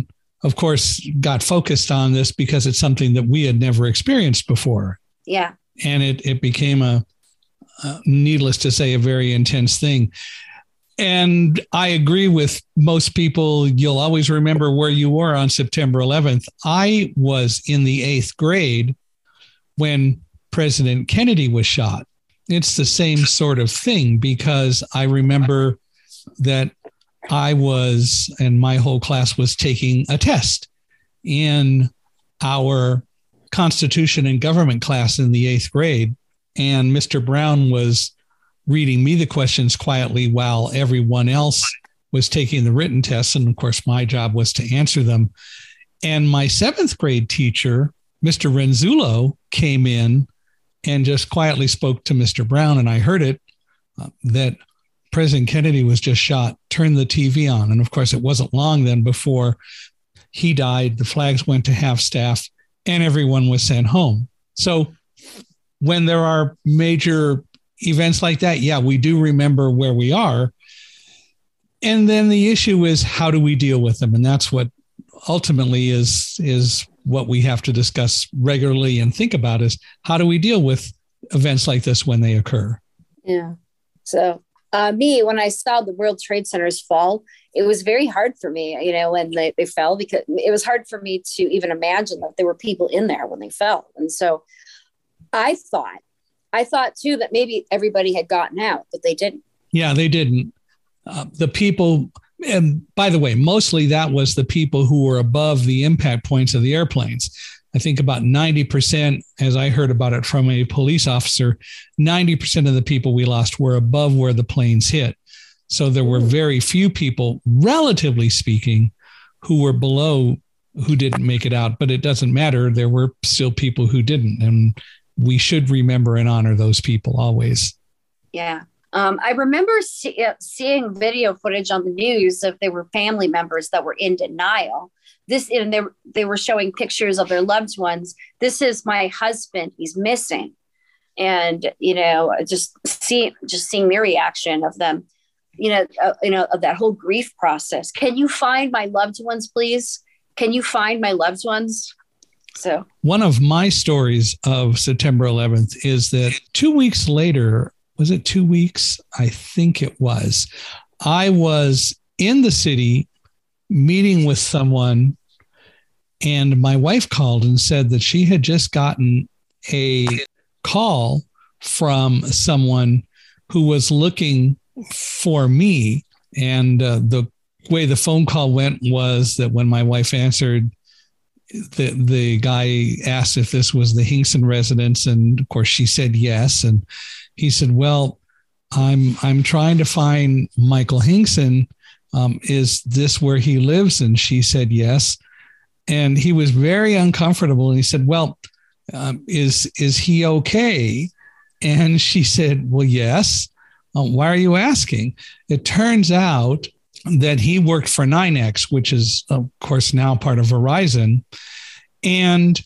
of course, got focused on this because it's something that we had never experienced before. Yeah. And it, it became a, uh, needless to say, a very intense thing. And I agree with most people. You'll always remember where you were on September eleventh. I was in the eighth grade when President Kennedy was shot. It's the same sort of thing, because I remember that I was, and my whole class was taking a test in our Constitution and Government class in the eighth grade. And Mister Brown was reading me the questions quietly while everyone else was taking the written tests. And of course, my job was to answer them. And my seventh grade teacher, Mister Renzullo, came in and just quietly spoke to Mister Brown. And I heard it, uh, that President Kennedy was just shot, turned the T V on. And of course, it wasn't long then before he died. The flags went to half staff and everyone was sent home. So when there are major events like that, yeah, we do remember where we are. And then the issue is, how do we deal with them? And that's what ultimately is, is what we have to discuss regularly and think about, is how do we deal with events like this when they occur? Yeah. So uh, me, when I saw the World Trade Centers fall, it was very hard for me, you know, when they, they fell, because it was hard for me to even imagine that there were people in there when they fell. And so I thought, I thought too, that maybe everybody had gotten out, but they didn't. Yeah, they didn't. Uh, the people, and by the way, mostly that was the people who were above the impact points of the airplanes. I think about ninety percent, as I heard about it from a police officer, ninety percent of the people we lost were above where the planes hit. So there were very few people, relatively speaking, who were below, who didn't make it out. But it doesn't matter. There were still people who didn't. And we should remember and honor those people always. Yeah. Um, I remember see, uh, seeing video footage on the news of there were family members that were in denial. This, and they, they were showing pictures of their loved ones. This is my husband. He's missing. And, you know, just see, just seeing their reaction of them, you know, uh, you know, of that whole grief process. Can you find my loved ones, please? Can you find my loved ones? So one of my stories of September eleventh is that two weeks later, was it two weeks? I think it was. I was in the city meeting with someone, and my wife called and said that she had just gotten a call from someone who was looking for me. And uh, the way the phone call went was that when my wife answered, the the guy asked if this was the Hinkson residence, and of course she said yes. And he said, "Well, I'm I'm trying to find Michael Hinkson. Um, is this where he lives?" And she said yes. And he was very uncomfortable. And he said, "Well, um, is is he okay?" And she said, "Well, yes." Um, why are you asking? It turns out that he worked for NYNEX, which is, of course, now part of Verizon. And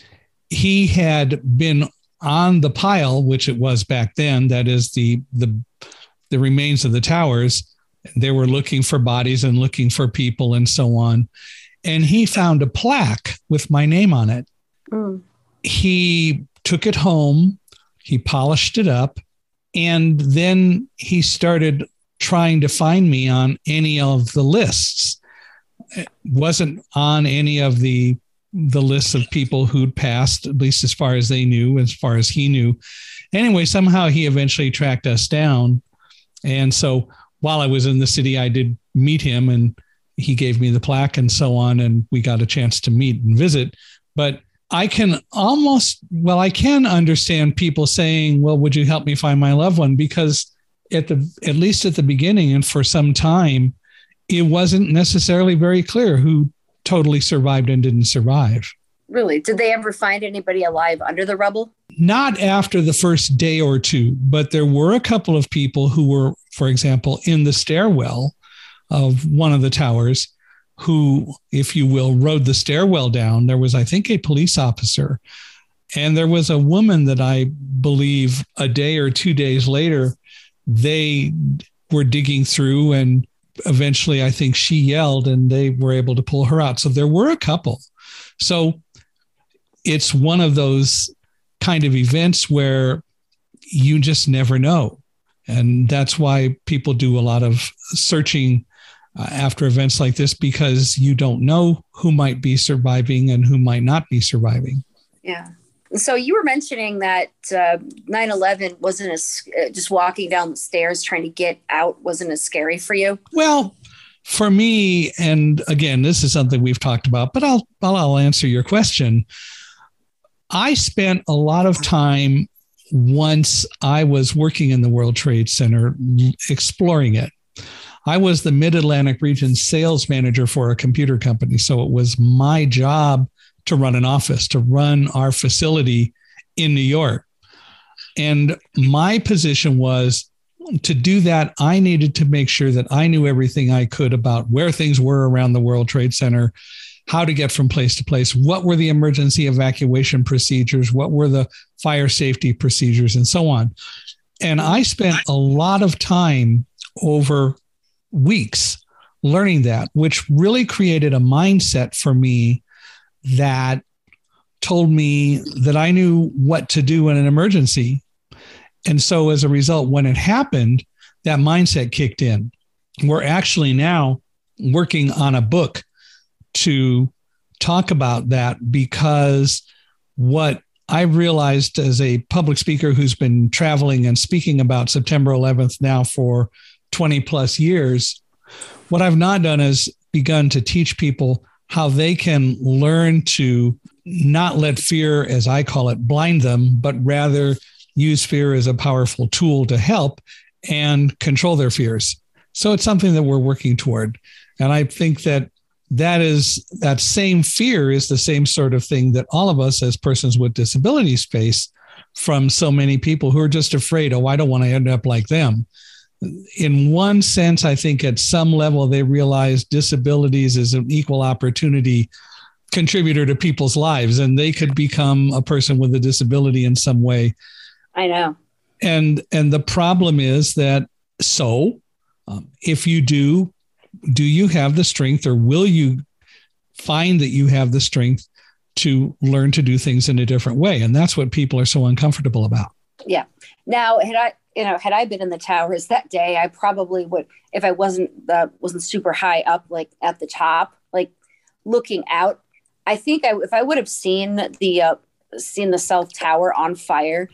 he had been on the pile, which it was back then, that is the, the, the remains of the towers. They were looking for bodies and looking for people and so on. And he found a plaque with my name on it. Mm. He took it home, he polished it up, and then he started trying to find me on any of the lists. It wasn't on any of the the lists of people who'd passed, at least as far as they knew, as far as he knew. Anyway, somehow he eventually tracked us down. And so while I was in the city, I did meet him, and he gave me the plaque and so on, and we got a chance to meet and visit. But I can almost, well, I can understand people saying, "Well, would you help me find my loved one?" Because at the, at least at the beginning and for some time, it wasn't necessarily very clear who totally survived and didn't survive. Really? Did they ever find anybody alive under the rubble? Not after the first day or two, but there were a couple of people who were, for example, in the stairwell of one of the towers who, if you will, rode the stairwell down. There was, I think, a police officer. And there was a woman that I believe a day or two days later, they were digging through and eventually, I think she yelled and they were able to pull her out. So there were a couple. So it's one of those kind of events where you just never know. And that's why people do a lot of searching uh, after events like this, because you don't know who might be surviving and who might not be surviving. Yeah. So you were mentioning that uh, nine eleven wasn't as uh, just walking down the stairs trying to get out wasn't as scary for you. Well, for me, and again, this is something we've talked about, but I'll I'll, I'll answer your question. I spent a lot of time once I was working in the World Trade Center exploring it. I was the Mid-Atlantic region sales manager for a computer company. So it was my job to run an office, to run our facility in New York. And my position was to do that. I needed to make sure that I knew everything I could about where things were around the World Trade Center, how to get from place to place, what were the emergency evacuation procedures, what were the fire safety procedures, and so on. And I spent a lot of time over weeks learning that, which really created a mindset for me that told me that I knew what to do in an emergency. And so as a result, when it happened, that mindset kicked in. We're actually now working on a book to talk about that, because what I realized as a public speaker who's been traveling and speaking about September eleventh now for twenty plus years, what I've not done is begun to teach people how they can learn to not let fear, as I call it, blind them, but rather use fear as a powerful tool to help and control their fears. So it's something that we're working toward. And I think that that is that same fear is the same sort of thing that all of us as persons with disabilities face from so many people who are just afraid, oh, I don't want to end up like them. In one sense, I think at some level they realize disabilities is an equal opportunity contributor to people's lives, and they could become a person with a disability in some way. I know. And and the problem is that, so um, if you do, do you have the strength, or will you find that you have the strength to learn to do things in a different way? And that's what people are so uncomfortable about. Yeah. Now, had I, you know, had I been in the towers that day, I probably would, if I wasn't, uh, wasn't super high up, like at the top, like looking out, I think I, if I would have seen the, uh, seen the South Tower on fire,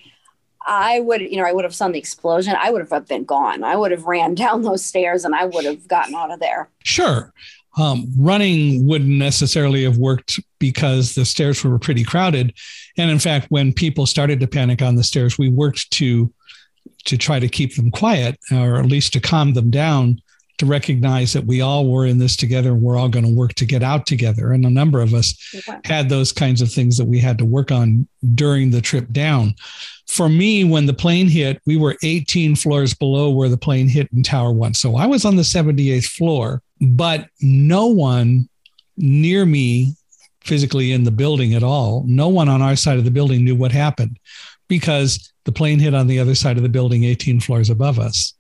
I would, you know, I would have seen the explosion. I would have been gone. I would have ran down those stairs and I would have gotten out of there. Sure. Um, running wouldn't necessarily have worked because the stairs were pretty crowded. And in fact, when people started to panic on the stairs, we worked to to try to keep them quiet, or at least to calm them down, to recognize that we all were in this together and we're all going to work to get out together. And a number of us okay. had those kinds of things that we had to work on during the trip down. For me, when the plane hit, we were eighteen floors below where the plane hit in Tower One. So I was on the seventy-eighth floor, but no one near me physically in the building at all, no one on our side of the building knew what happened, because the plane hit on the other side of the building, eighteen floors above us.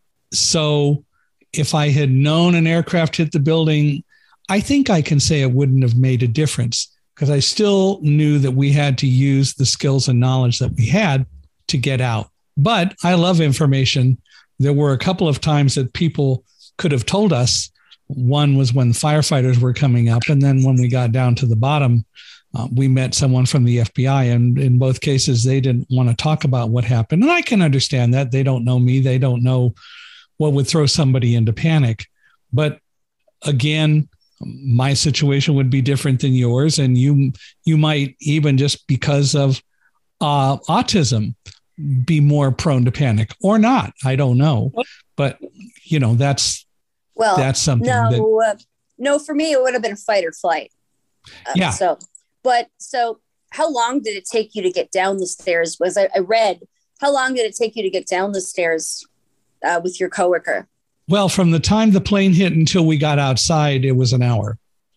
So if I had known an aircraft hit the building, I think I can say it wouldn't have made a difference, because I still knew that we had to use the skills and knowledge that we had to get out. But I love information. There were a couple of times that people could have told us. One was when firefighters were coming up. And then when we got down to the bottom, uh, we met someone from the F B I. And in both cases, they didn't want to talk about what happened. And I can understand that. They don't know me. They don't know what would throw somebody into panic. But again, my situation would be different than yours. And you, you might, even just because of uh, autism, be more prone to panic, or not. I don't know. But, you know, that's, well, that's something no, that, uh, no, for me, it would have been fight or flight. Uh, yeah. So, but so how long did it take you to get down the stairs? Was I, I read, how long did it take you to get down the stairs uh, with your coworker? Well, from the time the plane hit until we got outside, it was an hour.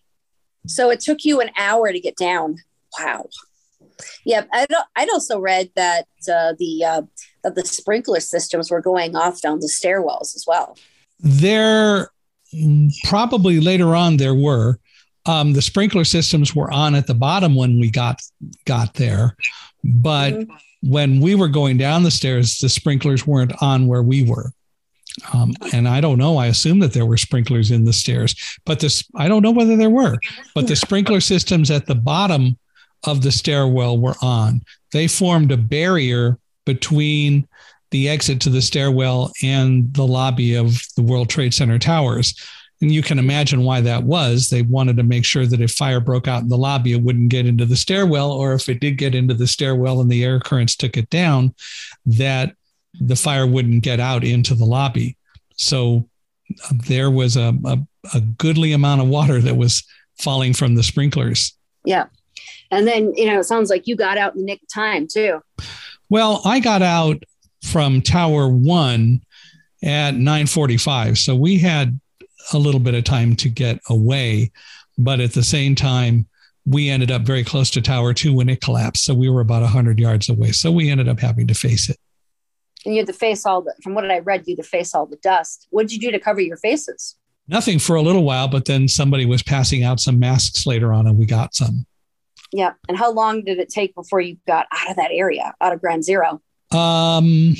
So it took you an hour to get down. Wow. Yeah, I'd, I'd also read that uh, the uh, that the sprinkler systems were going off down the stairwells as well. There, probably later on there were. Um, the sprinkler systems were on at the bottom when we got got there, but mm-hmm. when we were going down the stairs, the sprinklers weren't on where we were. Um, and I don't know. I assume that there were sprinklers in the stairs, but this I don't know whether there were. But the sprinkler systems at the bottom of the stairwell were on. They formed a barrier between the exit to the stairwell and the lobby of the World Trade Center towers. And you can imagine why that was. They wanted to make sure that if fire broke out in the lobby, it wouldn't get into the stairwell, or if it did get into the stairwell and the air currents took it down, that the fire wouldn't get out into the lobby. So uh, there was a, a, a goodly amount of water that was falling from the sprinklers. Yeah. And then, you know, it sounds like you got out in the nick of time too. Well, I got out from Tower One at nine forty-five. So we had a little bit of time to get away, but at the same time, we ended up very close to Tower Two when it collapsed. So we were about one hundred yards away. So we ended up having to face it. And you had to face all the, from what I read, you had to face all the dust. What did you do to cover your faces? Nothing for a little while, but then somebody was passing out some masks later on and we got some. Yeah. And how long did it take before you got out of that area, out of Ground Zero? Um,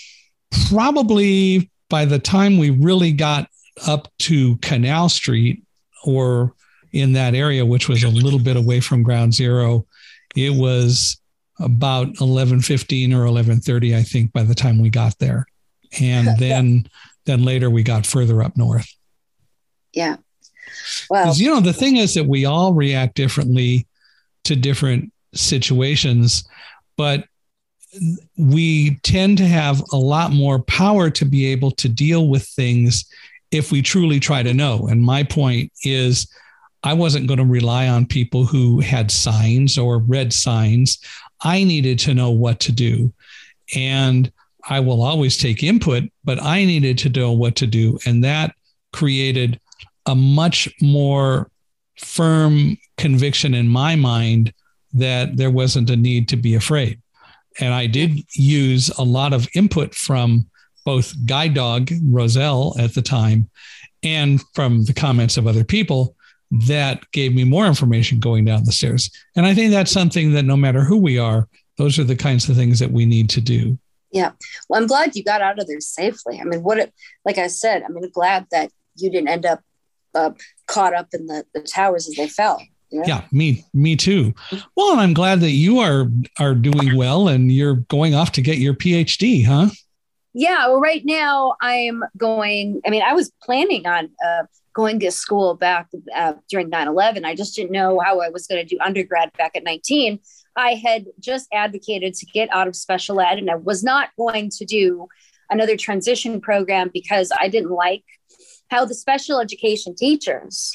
probably by the time we really got up to Canal Street or in that area, which was a little bit away from Ground Zero, it was about eleven fifteen or eleven thirty, I think, by the time we got there. And then, then later we got further up north. Yeah. Well, you know, the thing is that we all react differently to different situations, but we tend to have a lot more power to be able to deal with things if we truly try to know. And my point is, I wasn't going to rely on people who had signs or read signs. I needed to know what to do. And I will always take input, but I needed to know what to do. And that created a much more firm conviction in my mind that there wasn't a need to be afraid. And I did use a lot of input from both Guide Dog, Roselle at the time, and from the comments of other people that gave me more information going down the stairs. And I think that's something that no matter who we are, those are the kinds of things that we need to do. Yeah. Well, I'm glad you got out of there safely. I mean, what, it, like I said, I mean, I'm glad that you didn't end up uh, caught up in the, the towers as they fell. You know? Yeah, me, me too. Well, and I'm glad that you are, are doing well and you're going off to get your P H D, huh? Yeah. Well, right now I'm going, I mean, I was planning on uh, going to school back uh, during nine eleven. I just didn't know how I was going to do undergrad back at nineteen. I had just advocated to get out of special ed, and I was not going to do another transition program because I didn't like how the special education teachers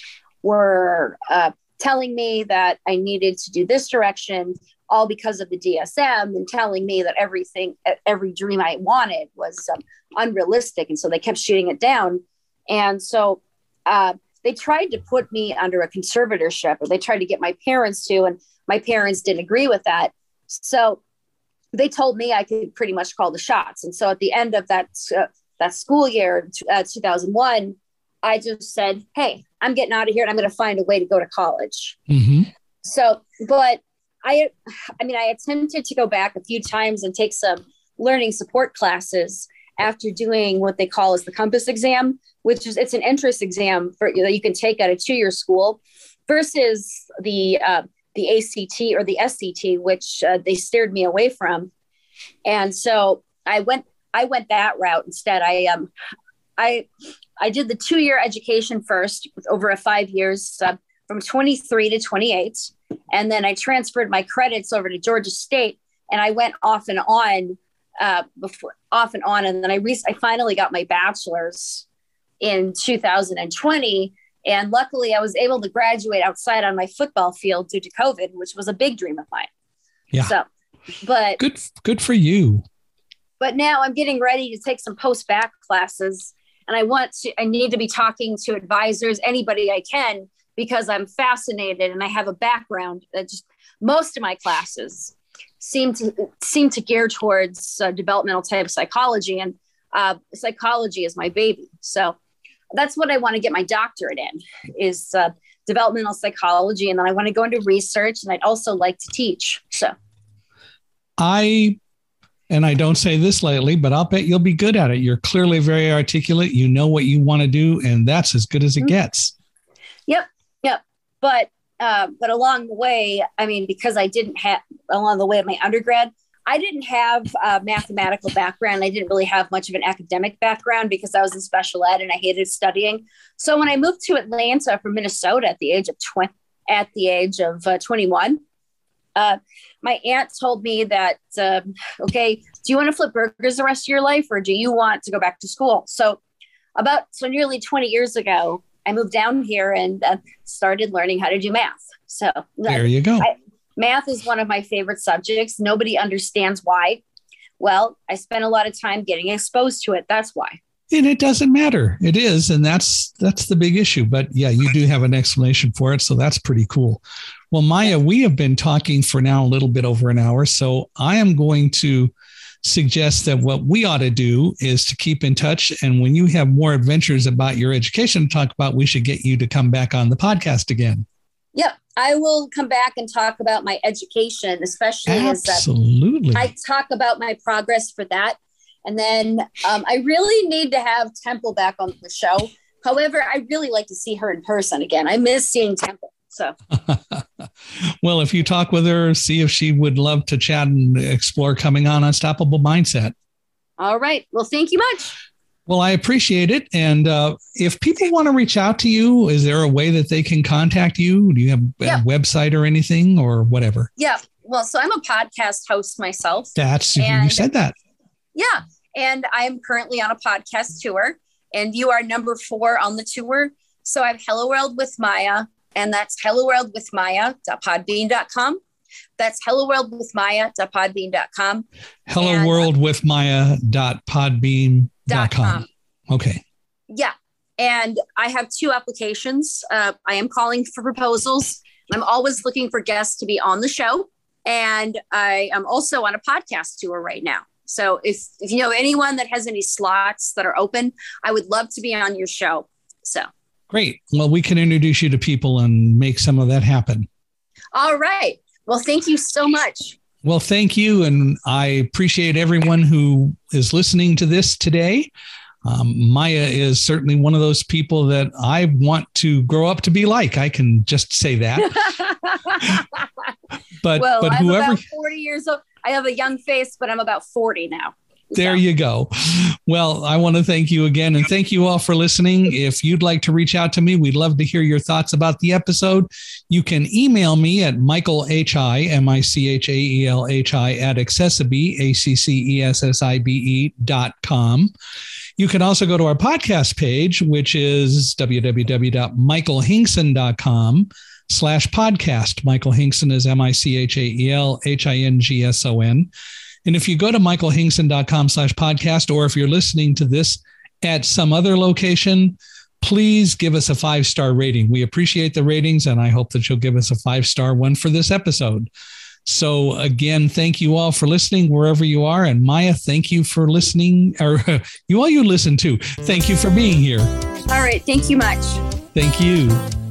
were uh, telling me that I needed to do this direction, all because of the D S M, and telling me that everything, every dream I wanted was um, unrealistic. And so they kept shooting it down. And so uh, they tried to put me under a conservatorship, or they tried to get my parents to, and my parents didn't agree with that. So they told me I could pretty much call the shots. And so at the end of that, uh, that school year, uh, two thousand one, I just said, hey, I'm getting out of here and I'm going to find a way to go to college. Mm-hmm. So, but I, I mean, I attempted to go back a few times and take some learning support classes after doing what they call as the Compass exam, which is, it's an entrance exam for, you know, you can take at a two-year school versus the, uh, the A C T or the S C T, which uh, they steered me away from. And so I went, I went that route instead. I, um, I, I did the two-year education first over a five years uh, from twenty-three to twenty-eight. And then I transferred my credits over to Georgia State, and I went off and on uh, before off and on. And then I, re- I finally got my bachelor's in two thousand twenty. And luckily I was able to graduate outside on my football field due to COVID, which was a big dream of mine. Yeah. So, but good, good for you. But now I'm getting ready to take some post-bac classes, and I want to, I need to be talking to advisors, anybody I can, because I'm fascinated and I have a background that just most of my classes seem to seem to gear towards uh, developmental type of psychology, and uh, psychology is my baby. So that's what I want to get my doctorate in is uh, developmental psychology. And then I want to go into research, and I'd also like to teach. So I, and I don't say this lightly, but I'll bet you'll be good at it. You're clearly very articulate. You know what you want to do, and that's as good as it gets. Yep. Yep. But, uh, but along the way, I mean, because I didn't have along the way of my undergrad, I didn't have a mathematical background. I didn't really have much of an academic background because I was in special ed and I hated studying. So when I moved to Atlanta from Minnesota at the age of twenty, at the age of uh, twenty-one, uh, my aunt told me that, uh, okay, do you want to flip burgers the rest of your life, or do you want to go back to school? So about, so nearly twenty years ago, I moved down here and uh, started learning how to do math. So there you go. I, Math is one of my favorite subjects. Nobody understands why. Well, I spent a lot of time getting exposed to it. That's why. And it doesn't matter. It is. And that's that's the big issue. But yeah, you do have an explanation for it. So that's pretty cool. Well, Maya, we have been talking for now a little bit over an hour. So I am going to suggest that what we ought to do is to keep in touch. And when you have more adventures about your education to talk about, we should get you to come back on the podcast again. Yep. I will come back and talk about my education, especially Absolutely. as uh, I talk about my progress for that. And then um, I really need to have Temple back on the show. However, I really like to see her in person again. I miss seeing Temple. So, well, if you talk with her, see if she would love to chat and explore coming on Unstoppable Mindset. All right. Well, thank you much. Well, I appreciate it. And uh, if people want to reach out to you, is there a way that they can contact you? Do you have a yeah. website or anything or whatever? Yeah. Well, so I'm a podcast host myself. That's, and, you said that. Yeah. And I'm currently on a podcast tour, and you are number four on the tour. So I have Hello World with Maya, and that's hello world with maya dot podbean dot com. That's hello world with maya dot podbean dot com. hello world with maya dot podbean dot com. Okay. Yeah. And I have two applications. Uh, I am calling for proposals. I'm always looking for guests to be on the show. And I am also on a podcast tour right now. So if, if you know anyone that has any slots that are open, I would love to be on your show. So great. Well, we can introduce you to people and make some of that happen. All right. Well, thank you so much. Well, thank you. And I appreciate everyone who is listening to this today. Um, Maya is certainly one of those people that I want to grow up to be like. I can just say that. but well, but I'm whoever about forty years old. I have a young face, but I'm about forty now. There you go. Well, I want to thank you again, and thank you all for listening. If you'd like to reach out to me, we'd love to hear your thoughts about the episode. You can email me at Michael H I, M I C H A E L H I at Accessibe, A C C E S S I B E dot com. You can also go to our podcast page, which is w w w dot michael hinkson dot com slash podcast. Michael Hinkson is M I C H A E L H I N G S O N. And if you go to michael hinkson dot com slash podcast, or if you're listening to this at some other location, please give us a five-star rating. We appreciate the ratings, and I hope that you'll give us a five-star one for this episode. So again, thank you all for listening wherever you are. And Maya, thank you for listening, or you all you listen to. Thank you for being here. All right. Thank you much. Thank you.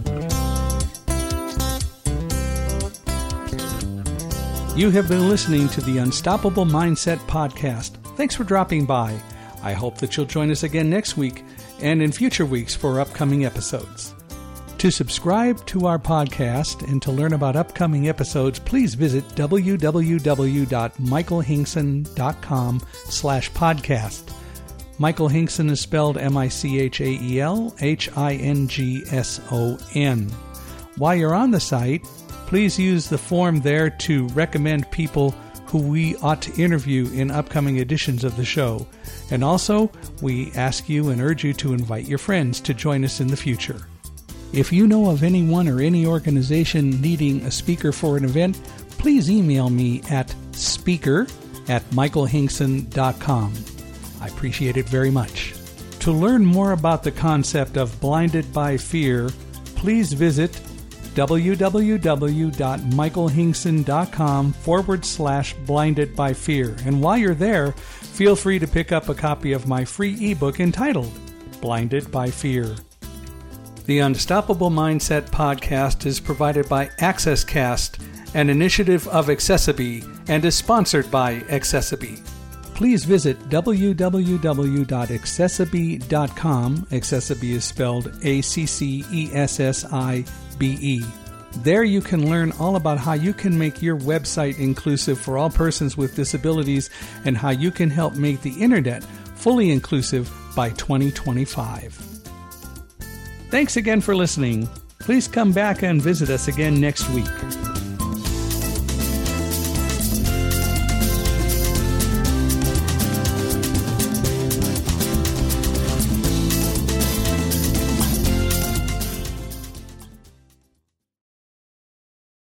You have been listening to the Unstoppable Mindset Podcast. Thanks for dropping by. I hope that you'll join us again next week and in future weeks for upcoming episodes. To subscribe to our podcast and to learn about upcoming episodes, please visit w w w dot michael hinkson dot com slash podcast. Michael Hinkson is spelled M I C H A E L H I N G S O N. While you're on the site, please use the form there to recommend people who we ought to interview in upcoming editions of the show. And also, we ask you and urge you to invite your friends to join us in the future. If you know of anyone or any organization needing a speaker for an event, please email me at speaker at michael hinkson dot com. I appreciate it very much. To learn more about the concept of Blinded by Fear, please visit w w w dot michael hinkson dot com forward slash blinded by fear. And while you're there, feel free to pick up a copy of my free ebook entitled blinded by fear. The Unstoppable Mindset podcast is provided by AccessCast, an initiative of Accessiby, and is sponsored by Accessiby. Please visit w w w dot accessiby dot com. Accessiby is spelled A C C E S S I B E. There you can learn all about how you can make your website inclusive for all persons with disabilities and how you can help make the internet fully inclusive by twenty twenty-five. Thanks again for listening. Please come back and visit us again next week.